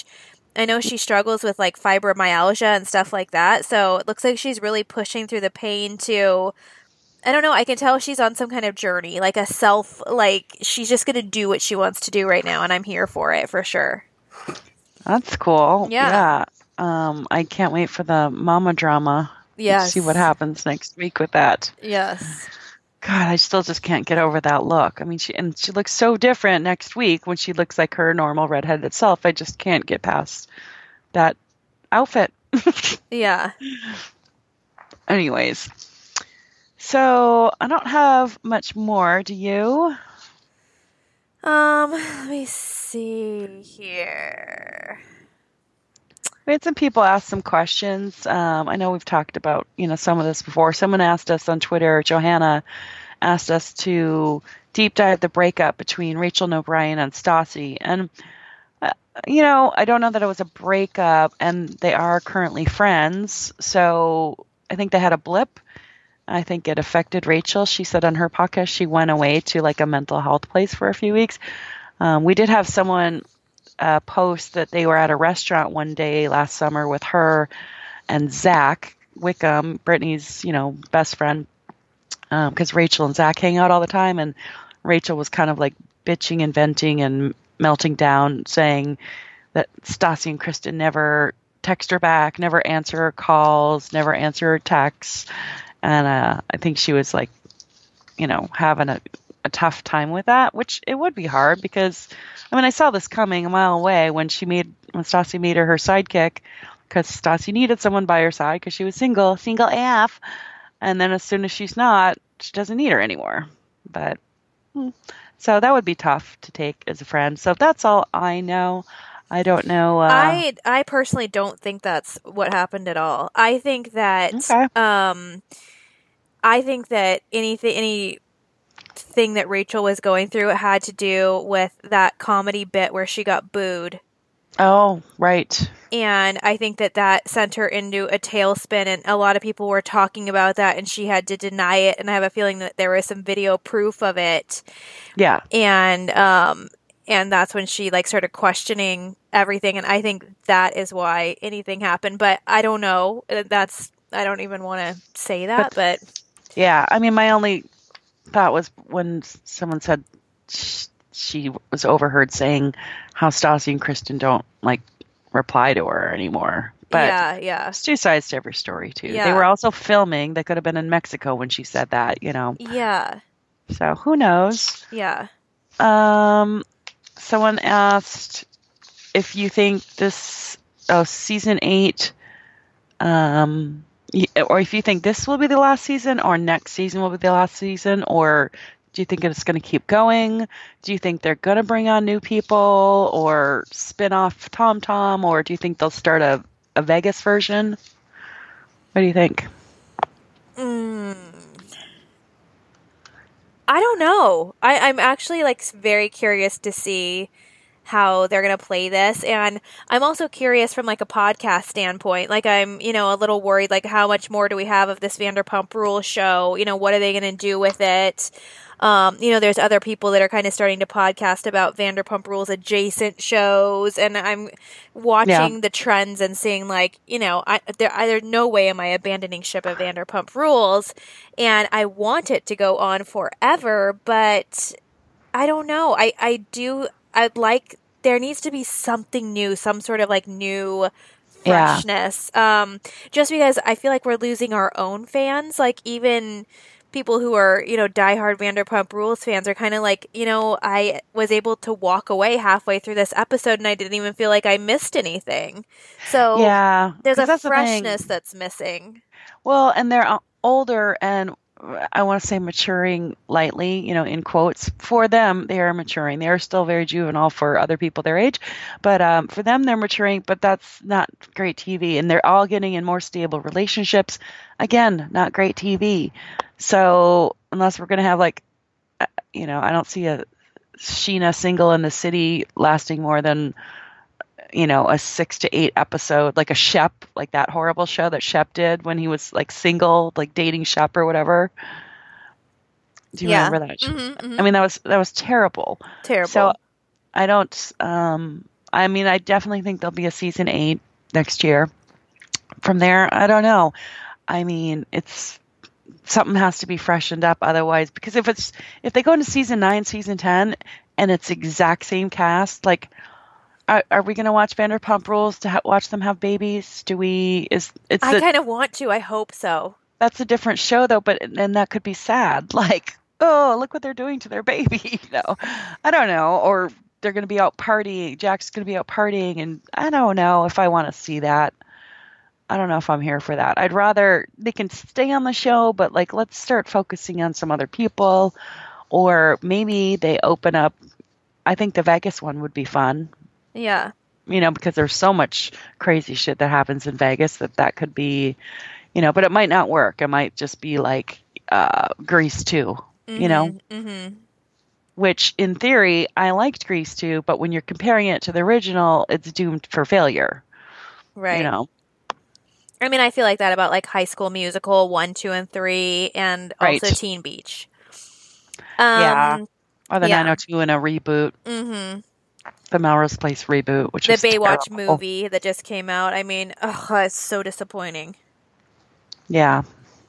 I know she struggles with like fibromyalgia and stuff like that. So it looks like she's really pushing through the pain to, I don't know, I can tell she's on some kind of journey, like a self, like she's just going to do what she wants to do right now. And I'm here for it for sure. That's cool. Yeah. Yeah. I can't wait for the mama drama. Yes. See what happens next week with that. Yes. God, I still just can't get over that look. I mean, she looks so different next week when she looks like her normal redheaded self. I just can't get past that outfit. Yeah. Anyways, so I don't have much more. Do you? Let me see here. We had some people ask some questions. I know we've talked about, some of this before. Someone asked us on Twitter, Johanna asked us to deep dive the breakup between Rachel and O'Brien and Stassi. And, I don't know that it was a breakup, and they are currently friends. So I think they had a blip. I think it affected Rachel. She said on her podcast she went away to like a mental health place for a few weeks. We did have someone post that they were at a restaurant one day last summer with her and Zach Wickham, Brittany's, best friend, because Rachel and Zach hang out all the time, and Rachel was kind of like bitching and venting and melting down, saying that Stassi and Kristen never text her back, never answer her calls, never answer her texts, and I think she was like, having a tough time with that, which it would be hard because, I saw this coming a mile away when Stassi made her sidekick, because Stassi needed someone by her side because she was single AF, and then as soon as she's not, she doesn't need her anymore. But so that would be tough to take as a friend. So that's all I know. I don't know. I personally don't think that's what happened at all. I think that Okay. I think that anything that Rachel was going through had to do with that comedy bit where she got booed. Oh, right. And I think that sent her into a tailspin, and a lot of people were talking about that, and she had to deny it. And I have a feeling that there was some video proof of it. Yeah. And that's when she like started questioning everything. And I think that is why anything happened. But I don't know. I don't even want to say that. But yeah, my only thought was when someone said she was overheard saying how Stassi and Kristen don't like reply to her anymore. But yeah. It's two sides to every story too. Yeah. They were also filming. They could have been in Mexico when she said that, Yeah. So who knows? Yeah. Someone asked if you think this season 8 or if you think this will be the last season or next season will be the last season, or do you think it's going to keep going? Do you think they're going to bring on new people or spin off Tom Tom, or do you think they'll start a Vegas version? What do you think? I don't know. I'm actually like very curious to see how they're going to play this. And I'm also curious from like a podcast standpoint. Like I'm, a little worried, like how much more do we have of this Vanderpump Rules show? What are they going to do with it? There's other people that are kind of starting to podcast about Vanderpump Rules adjacent shows. And I'm watching the trends and seeing like, there's no way am I abandoning ship of Vanderpump Rules. And I want it to go on forever, but I don't know. I'd like, there needs to be something new, some sort of like new freshness. Just because I feel like we're losing our own fans, like even people who are, diehard Vanderpump Rules fans are kind of like, I was able to walk away halfway through this episode and I didn't even feel like I missed anything. So there's a freshness that's missing. Well, and they're older and I want to say maturing lightly, in quotes. For them, they are maturing. They are still very juvenile for other people their age. But for them, they're maturing, but that's not great TV. And they're all getting in more stable relationships. Again, not great TV. So unless we're going to have like, I don't see a Sheena single in the city lasting more than, a 6 to 8 episode, like a Shep, like that horrible show that Shep did when he was like single, like dating Shep or whatever. Do you remember that? Mm-hmm. That was terrible. Terrible. So I don't I mean, I definitely think there'll be a season 8 next year. From there, I don't know. I mean, it's something has to be freshened up otherwise, because if they go into season 9, season 10 and it's exact same cast, like are we going to watch Vanderpump Rules to watch them have babies? I kind of want to. I hope so. That's a different show though, and that could be sad. Like, oh, look what they're doing to their baby. I don't know. Or they're going to be out partying. Jack's going to be out partying, and I don't know if I want to see that. I don't know if I'm here for that. I'd rather they can stay on the show, but like, let's start focusing on some other people, or maybe they open up. I think the Vegas one would be fun. Yeah. Because there's so much crazy shit that happens in Vegas that could be, but it might not work. It might just be like Grease 2, Mm-hmm. Which in theory, I liked Grease 2, but when you're comparing it to the original, it's doomed for failure. Right. I mean, I feel like that about like High School Musical 1, 2, and 3, and also Teen Beach. Yeah. Or the 902 and a reboot. Mm-hmm. The Melrose Place reboot, which is the Baywatch terrible. movie that just came out. I mean, it's so disappointing. Yeah.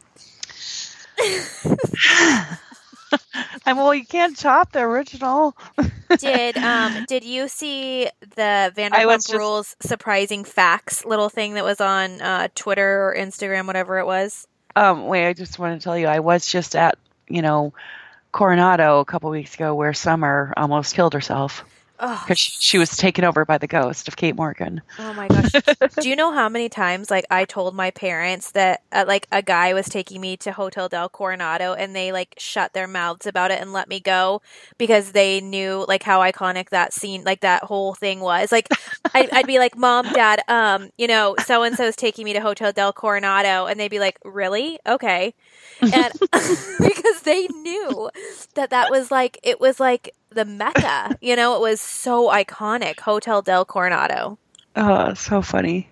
Well, you can't top the original. Did you see the Vanderpump Rules surprising facts little thing that was on Twitter or Instagram, whatever it was? Wait, I just want to tell you, I was just at, Coronado a couple weeks ago where Summer almost killed herself. Because she was taken over by the ghost of Kate Morgan. Oh my gosh. Do you know how many times like I told my parents that like a guy was taking me to Hotel del Coronado and they like shut their mouths about it and let me go because they knew like how iconic that scene, like that whole thing was. Like I'd be like, Mom, Dad, so-and-so is taking me to Hotel del Coronado, and they'd be like, really? Okay. And because they knew that was like, it was like the Mecca, it was so iconic. Hotel del Coronado. Oh, so funny.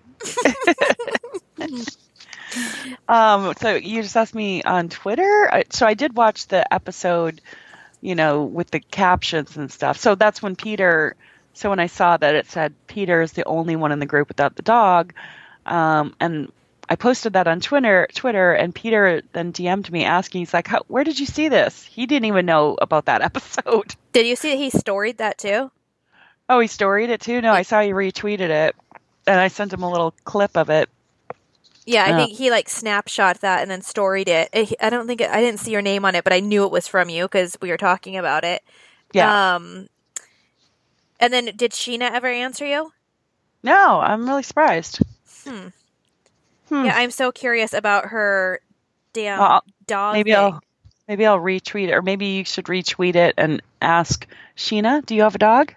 So you just asked me on Twitter. So I did watch the episode, with the captions and stuff. So that's when so when I saw that it said Peter is the only one in the group without the dog, and I posted that on Twitter, and Peter then DM'd me asking, he's like, where did you see this? He didn't even know about that episode. Did you see that he storied that too? Oh, he storied it too? No, I saw he retweeted it, and I sent him a little clip of it. Yeah, I think he like snapshot that and then storied it. I didn't see your name on it, but I knew it was from you because we were talking about it. Yeah. And then did Sheena ever answer you? No, I'm really surprised. Yeah, I'm so curious about her damn dog. Maybe I'll retweet it, or maybe you should retweet it and ask Sheena, do you have a dog?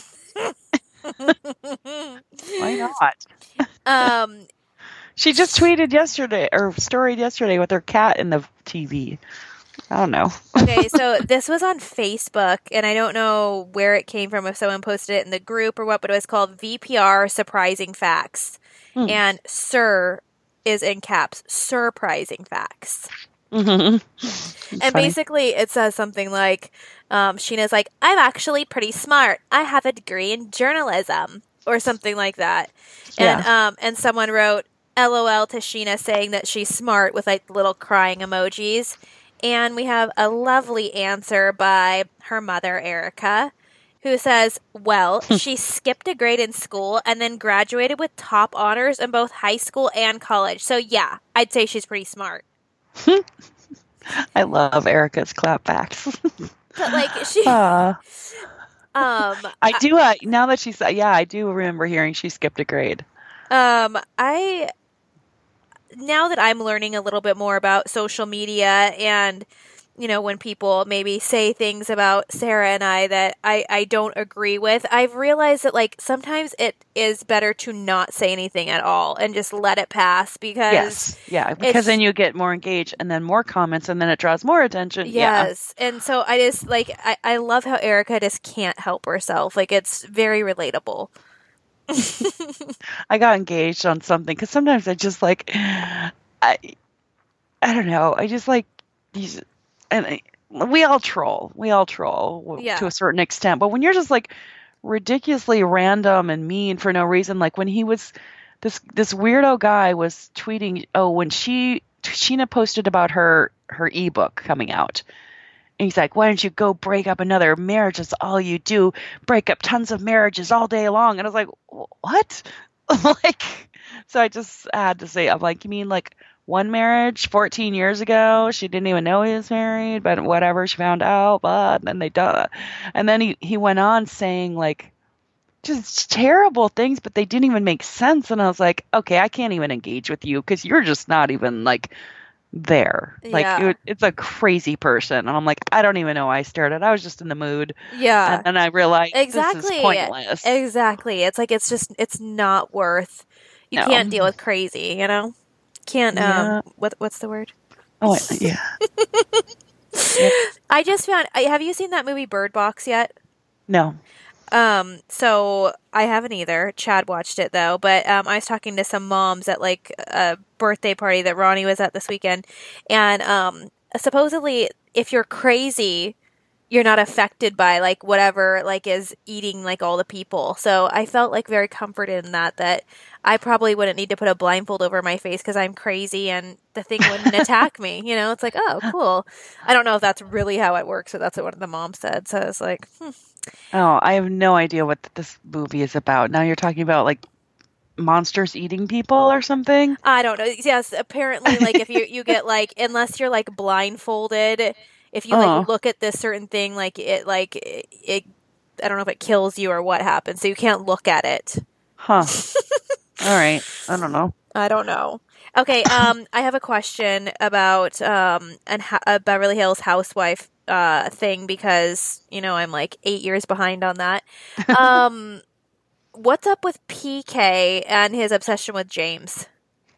Why not? She just tweeted yesterday, or storied yesterday, with her cat in the TV. I don't know. Okay, so this was on Facebook, and I don't know where it came from, if someone posted it in the group or what, but it was called VPR Surprising Facts. And Sir is in caps, surprising facts. And funny. Basically it says something like, Sheena's like, I'm actually pretty smart. I have a degree in journalism, or something like that. Yeah. And someone wrote LOL to Sheena saying that she's smart with like little crying emojis. And we have a lovely answer by her mother, Erica, who says, well, she skipped a grade in school and then graduated with top honors in both high school and college. So yeah, I'd say she's pretty smart. I love Erica's clapbacks. But like she I do now that she's I do remember hearing she skipped a grade. Now that I'm learning a little bit more about social media and when people maybe say things about Sarah and I that I don't agree with, I've realized that like sometimes it is better to not say anything at all and just let it pass, because because then you get more engaged and then more comments and then it draws more attention. Yes. And so I just like I love how Erica just can't help herself. Like it's very relatable. I got engaged on something because sometimes I just like I don't know. I just like these. And we all troll to a certain extent, but when you're just like ridiculously random and mean for no reason. Like when he was this weirdo guy was tweeting, oh, when Sheena posted about her ebook coming out. And he's like, why don't you go break up another marriage? That's all you do. Break up tons of marriages all day long. And I was like, what? Like, so I just had to say, I'm like, you mean like one marriage 14 years ago? She didn't even know he was married, but whatever, she found out, but then and then he went on saying like just terrible things, but they didn't even make sense. And I was like, okay, I can't even engage with you because you're just not even like there. Like Yeah. it's a crazy person. And I'm like, I don't even know why I started. I was just in the mood. Yeah. And then I realized this Exactly. is pointless. Exactly. It's like it's not worth. You No. can't deal with crazy, you know? Can't Yeah. what's the word? Oh, yeah. Yep. I just found have you seen that movie Bird Box yet? No. So I haven't either. Chad watched it though, but I was talking to some moms at like a birthday party that Ronnie was at this weekend, and supposedly if you're crazy, you're not affected by like whatever like is eating like all the people. So I felt like very comforted in that I probably wouldn't need to put a blindfold over my face because I'm crazy and the thing wouldn't attack me. You know, it's like, oh, cool. I don't know if that's really how it works, but that's what one of the moms said. So I was like, Oh, I have no idea what this movie is about. Now you're talking about like monsters eating people or something? I don't know. Yes, apparently, like if you get like unless you're like blindfolded, if you like look at this certain thing, like it I don't know if it kills you or what happens, so you can't look at it. Huh. All right. I don't know. I don't know. Okay, I have a question about a Beverly Hills housewife thing because you know I'm like 8 years behind on that. What's up with PK and his obsession with James?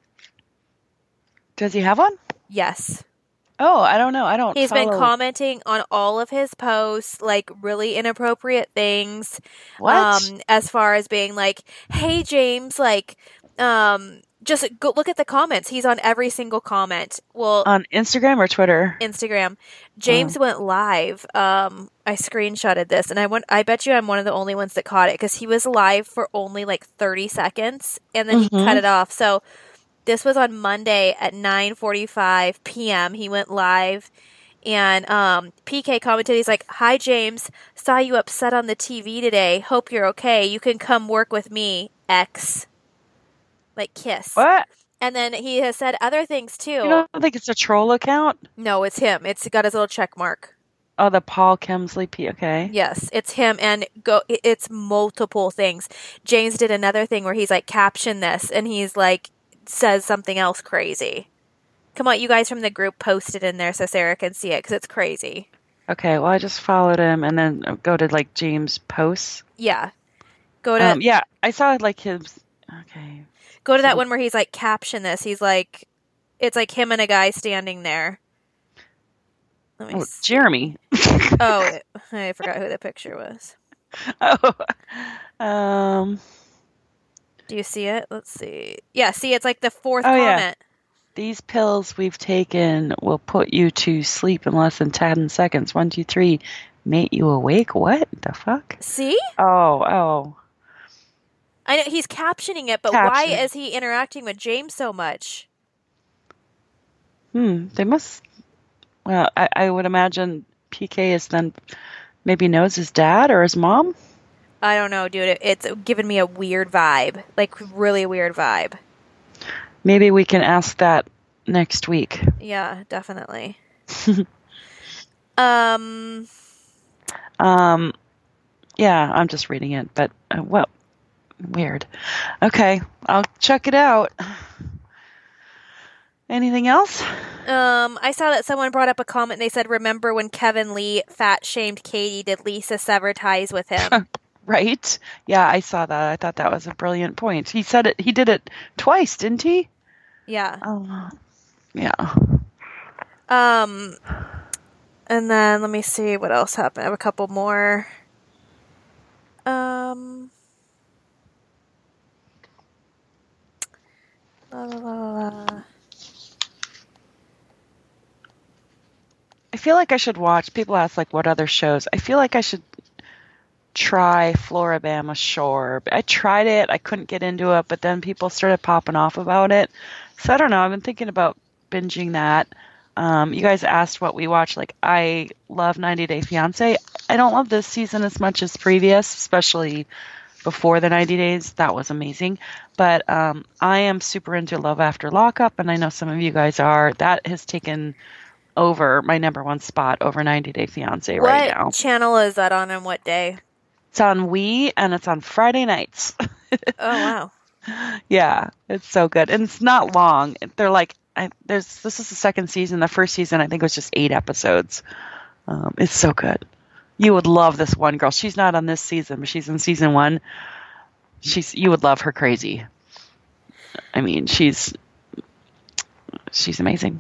Does he have one? Yes. Oh, I don't know. I don't He's been follow. commenting on all of his posts, like really inappropriate things. What? As far as being like, "Hey James, like, just go look at the comments. He's on every single comment." Well, On Instagram or Twitter? Instagram. James went live. I screenshotted this, and I bet you I'm one of the only ones that caught it because he was live for only like 30 seconds, and then he cut it off. So. This was on Monday at 9:45 p.m. He went live, and PK commented, he's like, "Hi, James. Saw you upset on the TV today. Hope you're okay. You can come work with me, X." Like, kiss. What? And then he has said other things, too. You don't think it's a troll account? No, it's him. It's got his little check mark. Oh, the Paul Kemsley P. Okay. Yes, it's him, and it's multiple things. James did another thing where he's like, caption this, and he's like, says something else crazy. Come on, you guys from the group post it in there so Sarah can see it because it's crazy. Okay, well, I just followed him and then go to like James' posts. Yeah. Go to Yeah, I saw like his. Okay. Go to that one where he's like, caption this. He's like, it's like him and a guy standing there. Let me see. Jeremy. Oh, I forgot who the picture was. Oh. Do you see it? Let's see. Yeah, see, it's like the fourth Oh, comment. yeah. These pills we've taken will put you to sleep in less than 10 seconds. 1, 2, 3. Make you awake? What the fuck? See? Oh. I know he's captioning it, but why is he interacting with James so much? They must. Well, I would imagine PK is then maybe knows his dad or his mom. I don't know, dude. It's given me a weird vibe. Like, really weird vibe. Maybe we can ask that next week. Yeah, definitely. Yeah, I'm just reading it, but, well, weird. Okay, I'll check it out. Anything else? I saw that someone brought up a comment and they said, remember when Kevin Lee fat-shamed Katie, did Lisa sever ties with him? Right? Yeah, I saw that. I thought that was a brilliant point. He said it. He did it twice, didn't he? Yeah. Yeah. And then let me see what else happened. I have a couple more. La, la, la, la. I feel like I should watch. People ask like what other shows. I feel like I should try Floribama Shore. I tried it. I couldn't get into it, but then people started popping off about it. So I don't know. I've been thinking about binging that. You guys asked what we watch. Like, I love 90 Day Fiancé. I don't love this season as much as previous, especially before the 90 days. That was amazing. But I am super into Love After Lockup, and I know some of you guys are. That has taken over my number one spot over 90 Day Fiancé right now. What channel is that on and what day? It's on Wii, and it's on Friday nights. Oh, wow. Yeah, it's so good. And it's not long. They're like, this is the second season. The first season, I think, was just 8 episodes. It's so good. You would love this one girl. She's not on this season, but she's in season 1. You would love her crazy. I mean, she's amazing.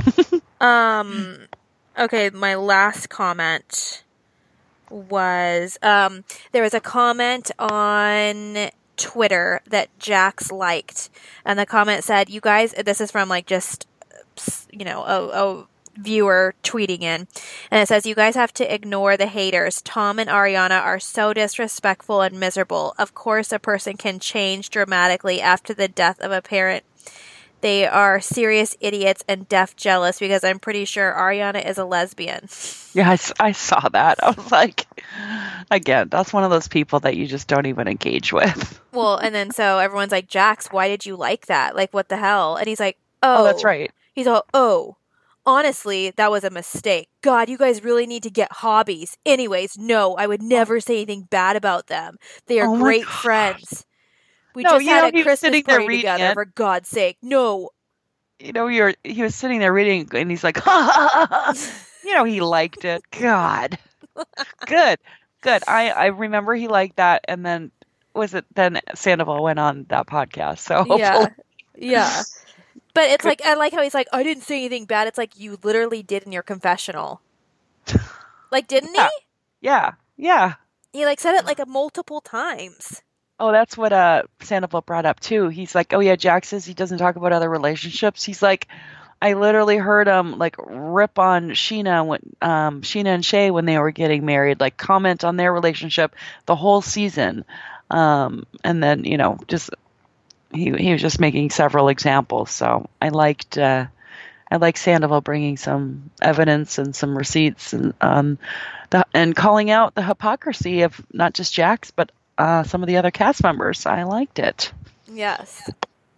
Okay, my last comment was, there was a comment on Twitter that Jax liked, and the comment said, you guys, this is from like just, a viewer tweeting in, and it says, you guys have to ignore the haters. Tom and Ariana are so disrespectful and miserable. Of course a person can change dramatically after the death of a parent. They are serious idiots and deaf jealous, because I'm pretty sure Ariana is a lesbian. Yeah, I saw that. I was like, again, that's one of those people that you just don't even engage with. Well, and then so everyone's like, Jax, why did you like that? Like, what the hell? And he's like, Oh, that's right. He's all, honestly, that was a mistake. God, you guys really need to get hobbies. Anyways, no, I would never say anything bad about them. They are great friends. We just had a Christmas party together, for God's sake. No. He was sitting there reading, and he's like, ha, ha, ha, ha. He liked it. God. Good. I remember he liked that, and then then Sandoval went on that podcast, so hopefully. Yeah. But it's like, I like how he's like, I didn't say anything bad. It's like, you literally did in your confessional. Like, didn't he? Yeah. He like said it like multiple times. Oh, that's what Sandoval brought up too. He's like, oh yeah, Jax says he doesn't talk about other relationships. He's like, I literally heard him like rip on Sheena and Shay when they were getting married, like comment on their relationship the whole season. And then, just he was just making several examples. So I liked Sandoval bringing some evidence and some receipts and calling out the hypocrisy of not just Jax, but some of the other cast members. I liked it. Yes.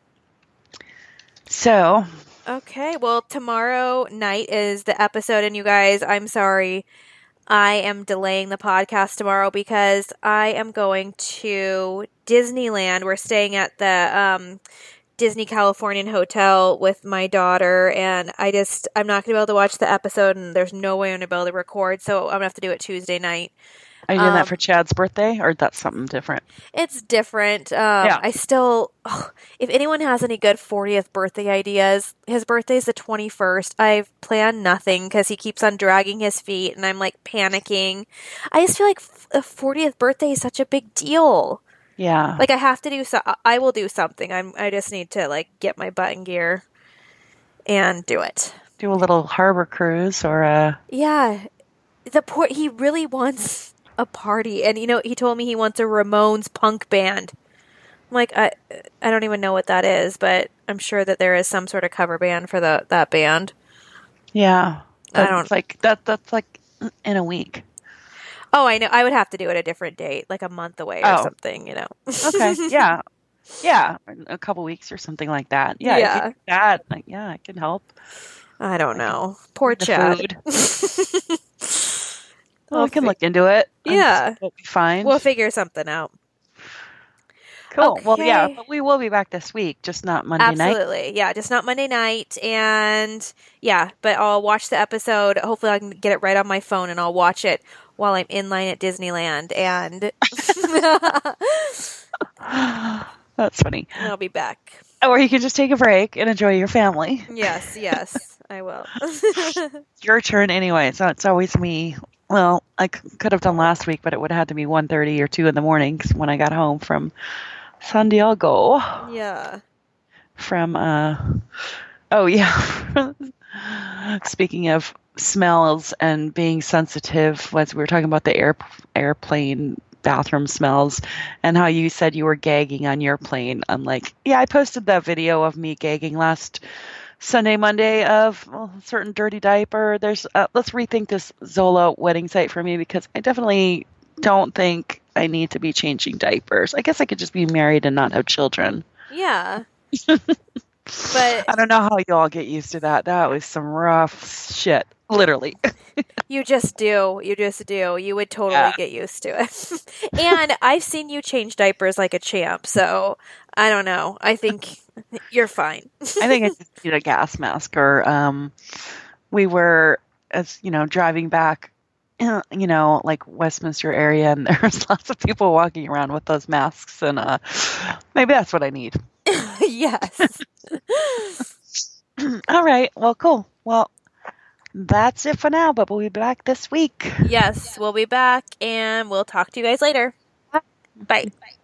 So. Okay, well, tomorrow night is the episode, and you guys, I'm sorry, I am delaying the podcast tomorrow because I am going to Disneyland. We're staying at the Disney Californian Hotel with my daughter, and I'm not going to be able to watch the episode, and there's no way I'm going to be able to record, so I'm going to have to do it Tuesday night. Are you doing that for Chad's birthday, or that's something different? It's different. I still, if anyone has any good 40th birthday ideas, his birthday's the 21st. I've planned nothing because he keeps on dragging his feet, and I'm like panicking. I just feel like a 40th birthday is such a big deal. Yeah. Like I have to do I will do something. I just need to like get my butt in gear and do it. Do a little harbor cruise or a... Yeah. He really wants a party, and he told me he wants a Ramones punk band. I'm like, I don't even know what that is, but I'm sure that there is some sort of cover band for that band. Yeah, that's like that's like in a week. Oh, I know. I would have to do it a different date, like a month away or something. Okay, yeah, a couple weeks or something like that. Yeah. That, like, I can help. I don't know. Poor Chad. Well, we can look into it. Yeah. We'll be fine. We'll figure something out. Cool. Okay. Well, yeah, but we will be back this week, just not Monday night. Absolutely. Yeah, just not Monday night. And but I'll watch the episode. Hopefully I can get it right on my phone, and I'll watch it while I'm in line at Disneyland. And that's funny. And I'll be back. Or you can just take a break and enjoy your family. Yes, I will. Your turn anyway, so it's always me. Well, I could have done last week, but it would have had to be 1:30 or 2 in the morning when I got home from San Diego. Yeah. From, speaking of smells and being sensitive, as we were talking about the airplane bathroom smells, and how you said you were gagging on your plane. I'm like, yeah, I posted that video of me gagging last Sunday, Monday of a certain dirty diaper. There's let's rethink this Zola wedding site for me, because I definitely don't think I need to be changing diapers. I guess I could just be married and not have children. Yeah. But I don't know how you all get used to that. That was some rough shit, literally. you just do. You just do. You would totally get used to it. And I've seen you change diapers like a champ, so I don't know. I think you're fine. I think I just need a gas mask. Or we were, as you know, driving back, like Westminster area, and there's lots of people walking around with those masks, and maybe that's what I need. Yes. All right. Well, cool. Well, that's it for now, but we'll be back this week. Yes, we'll be back, and we'll talk to you guys later. Bye.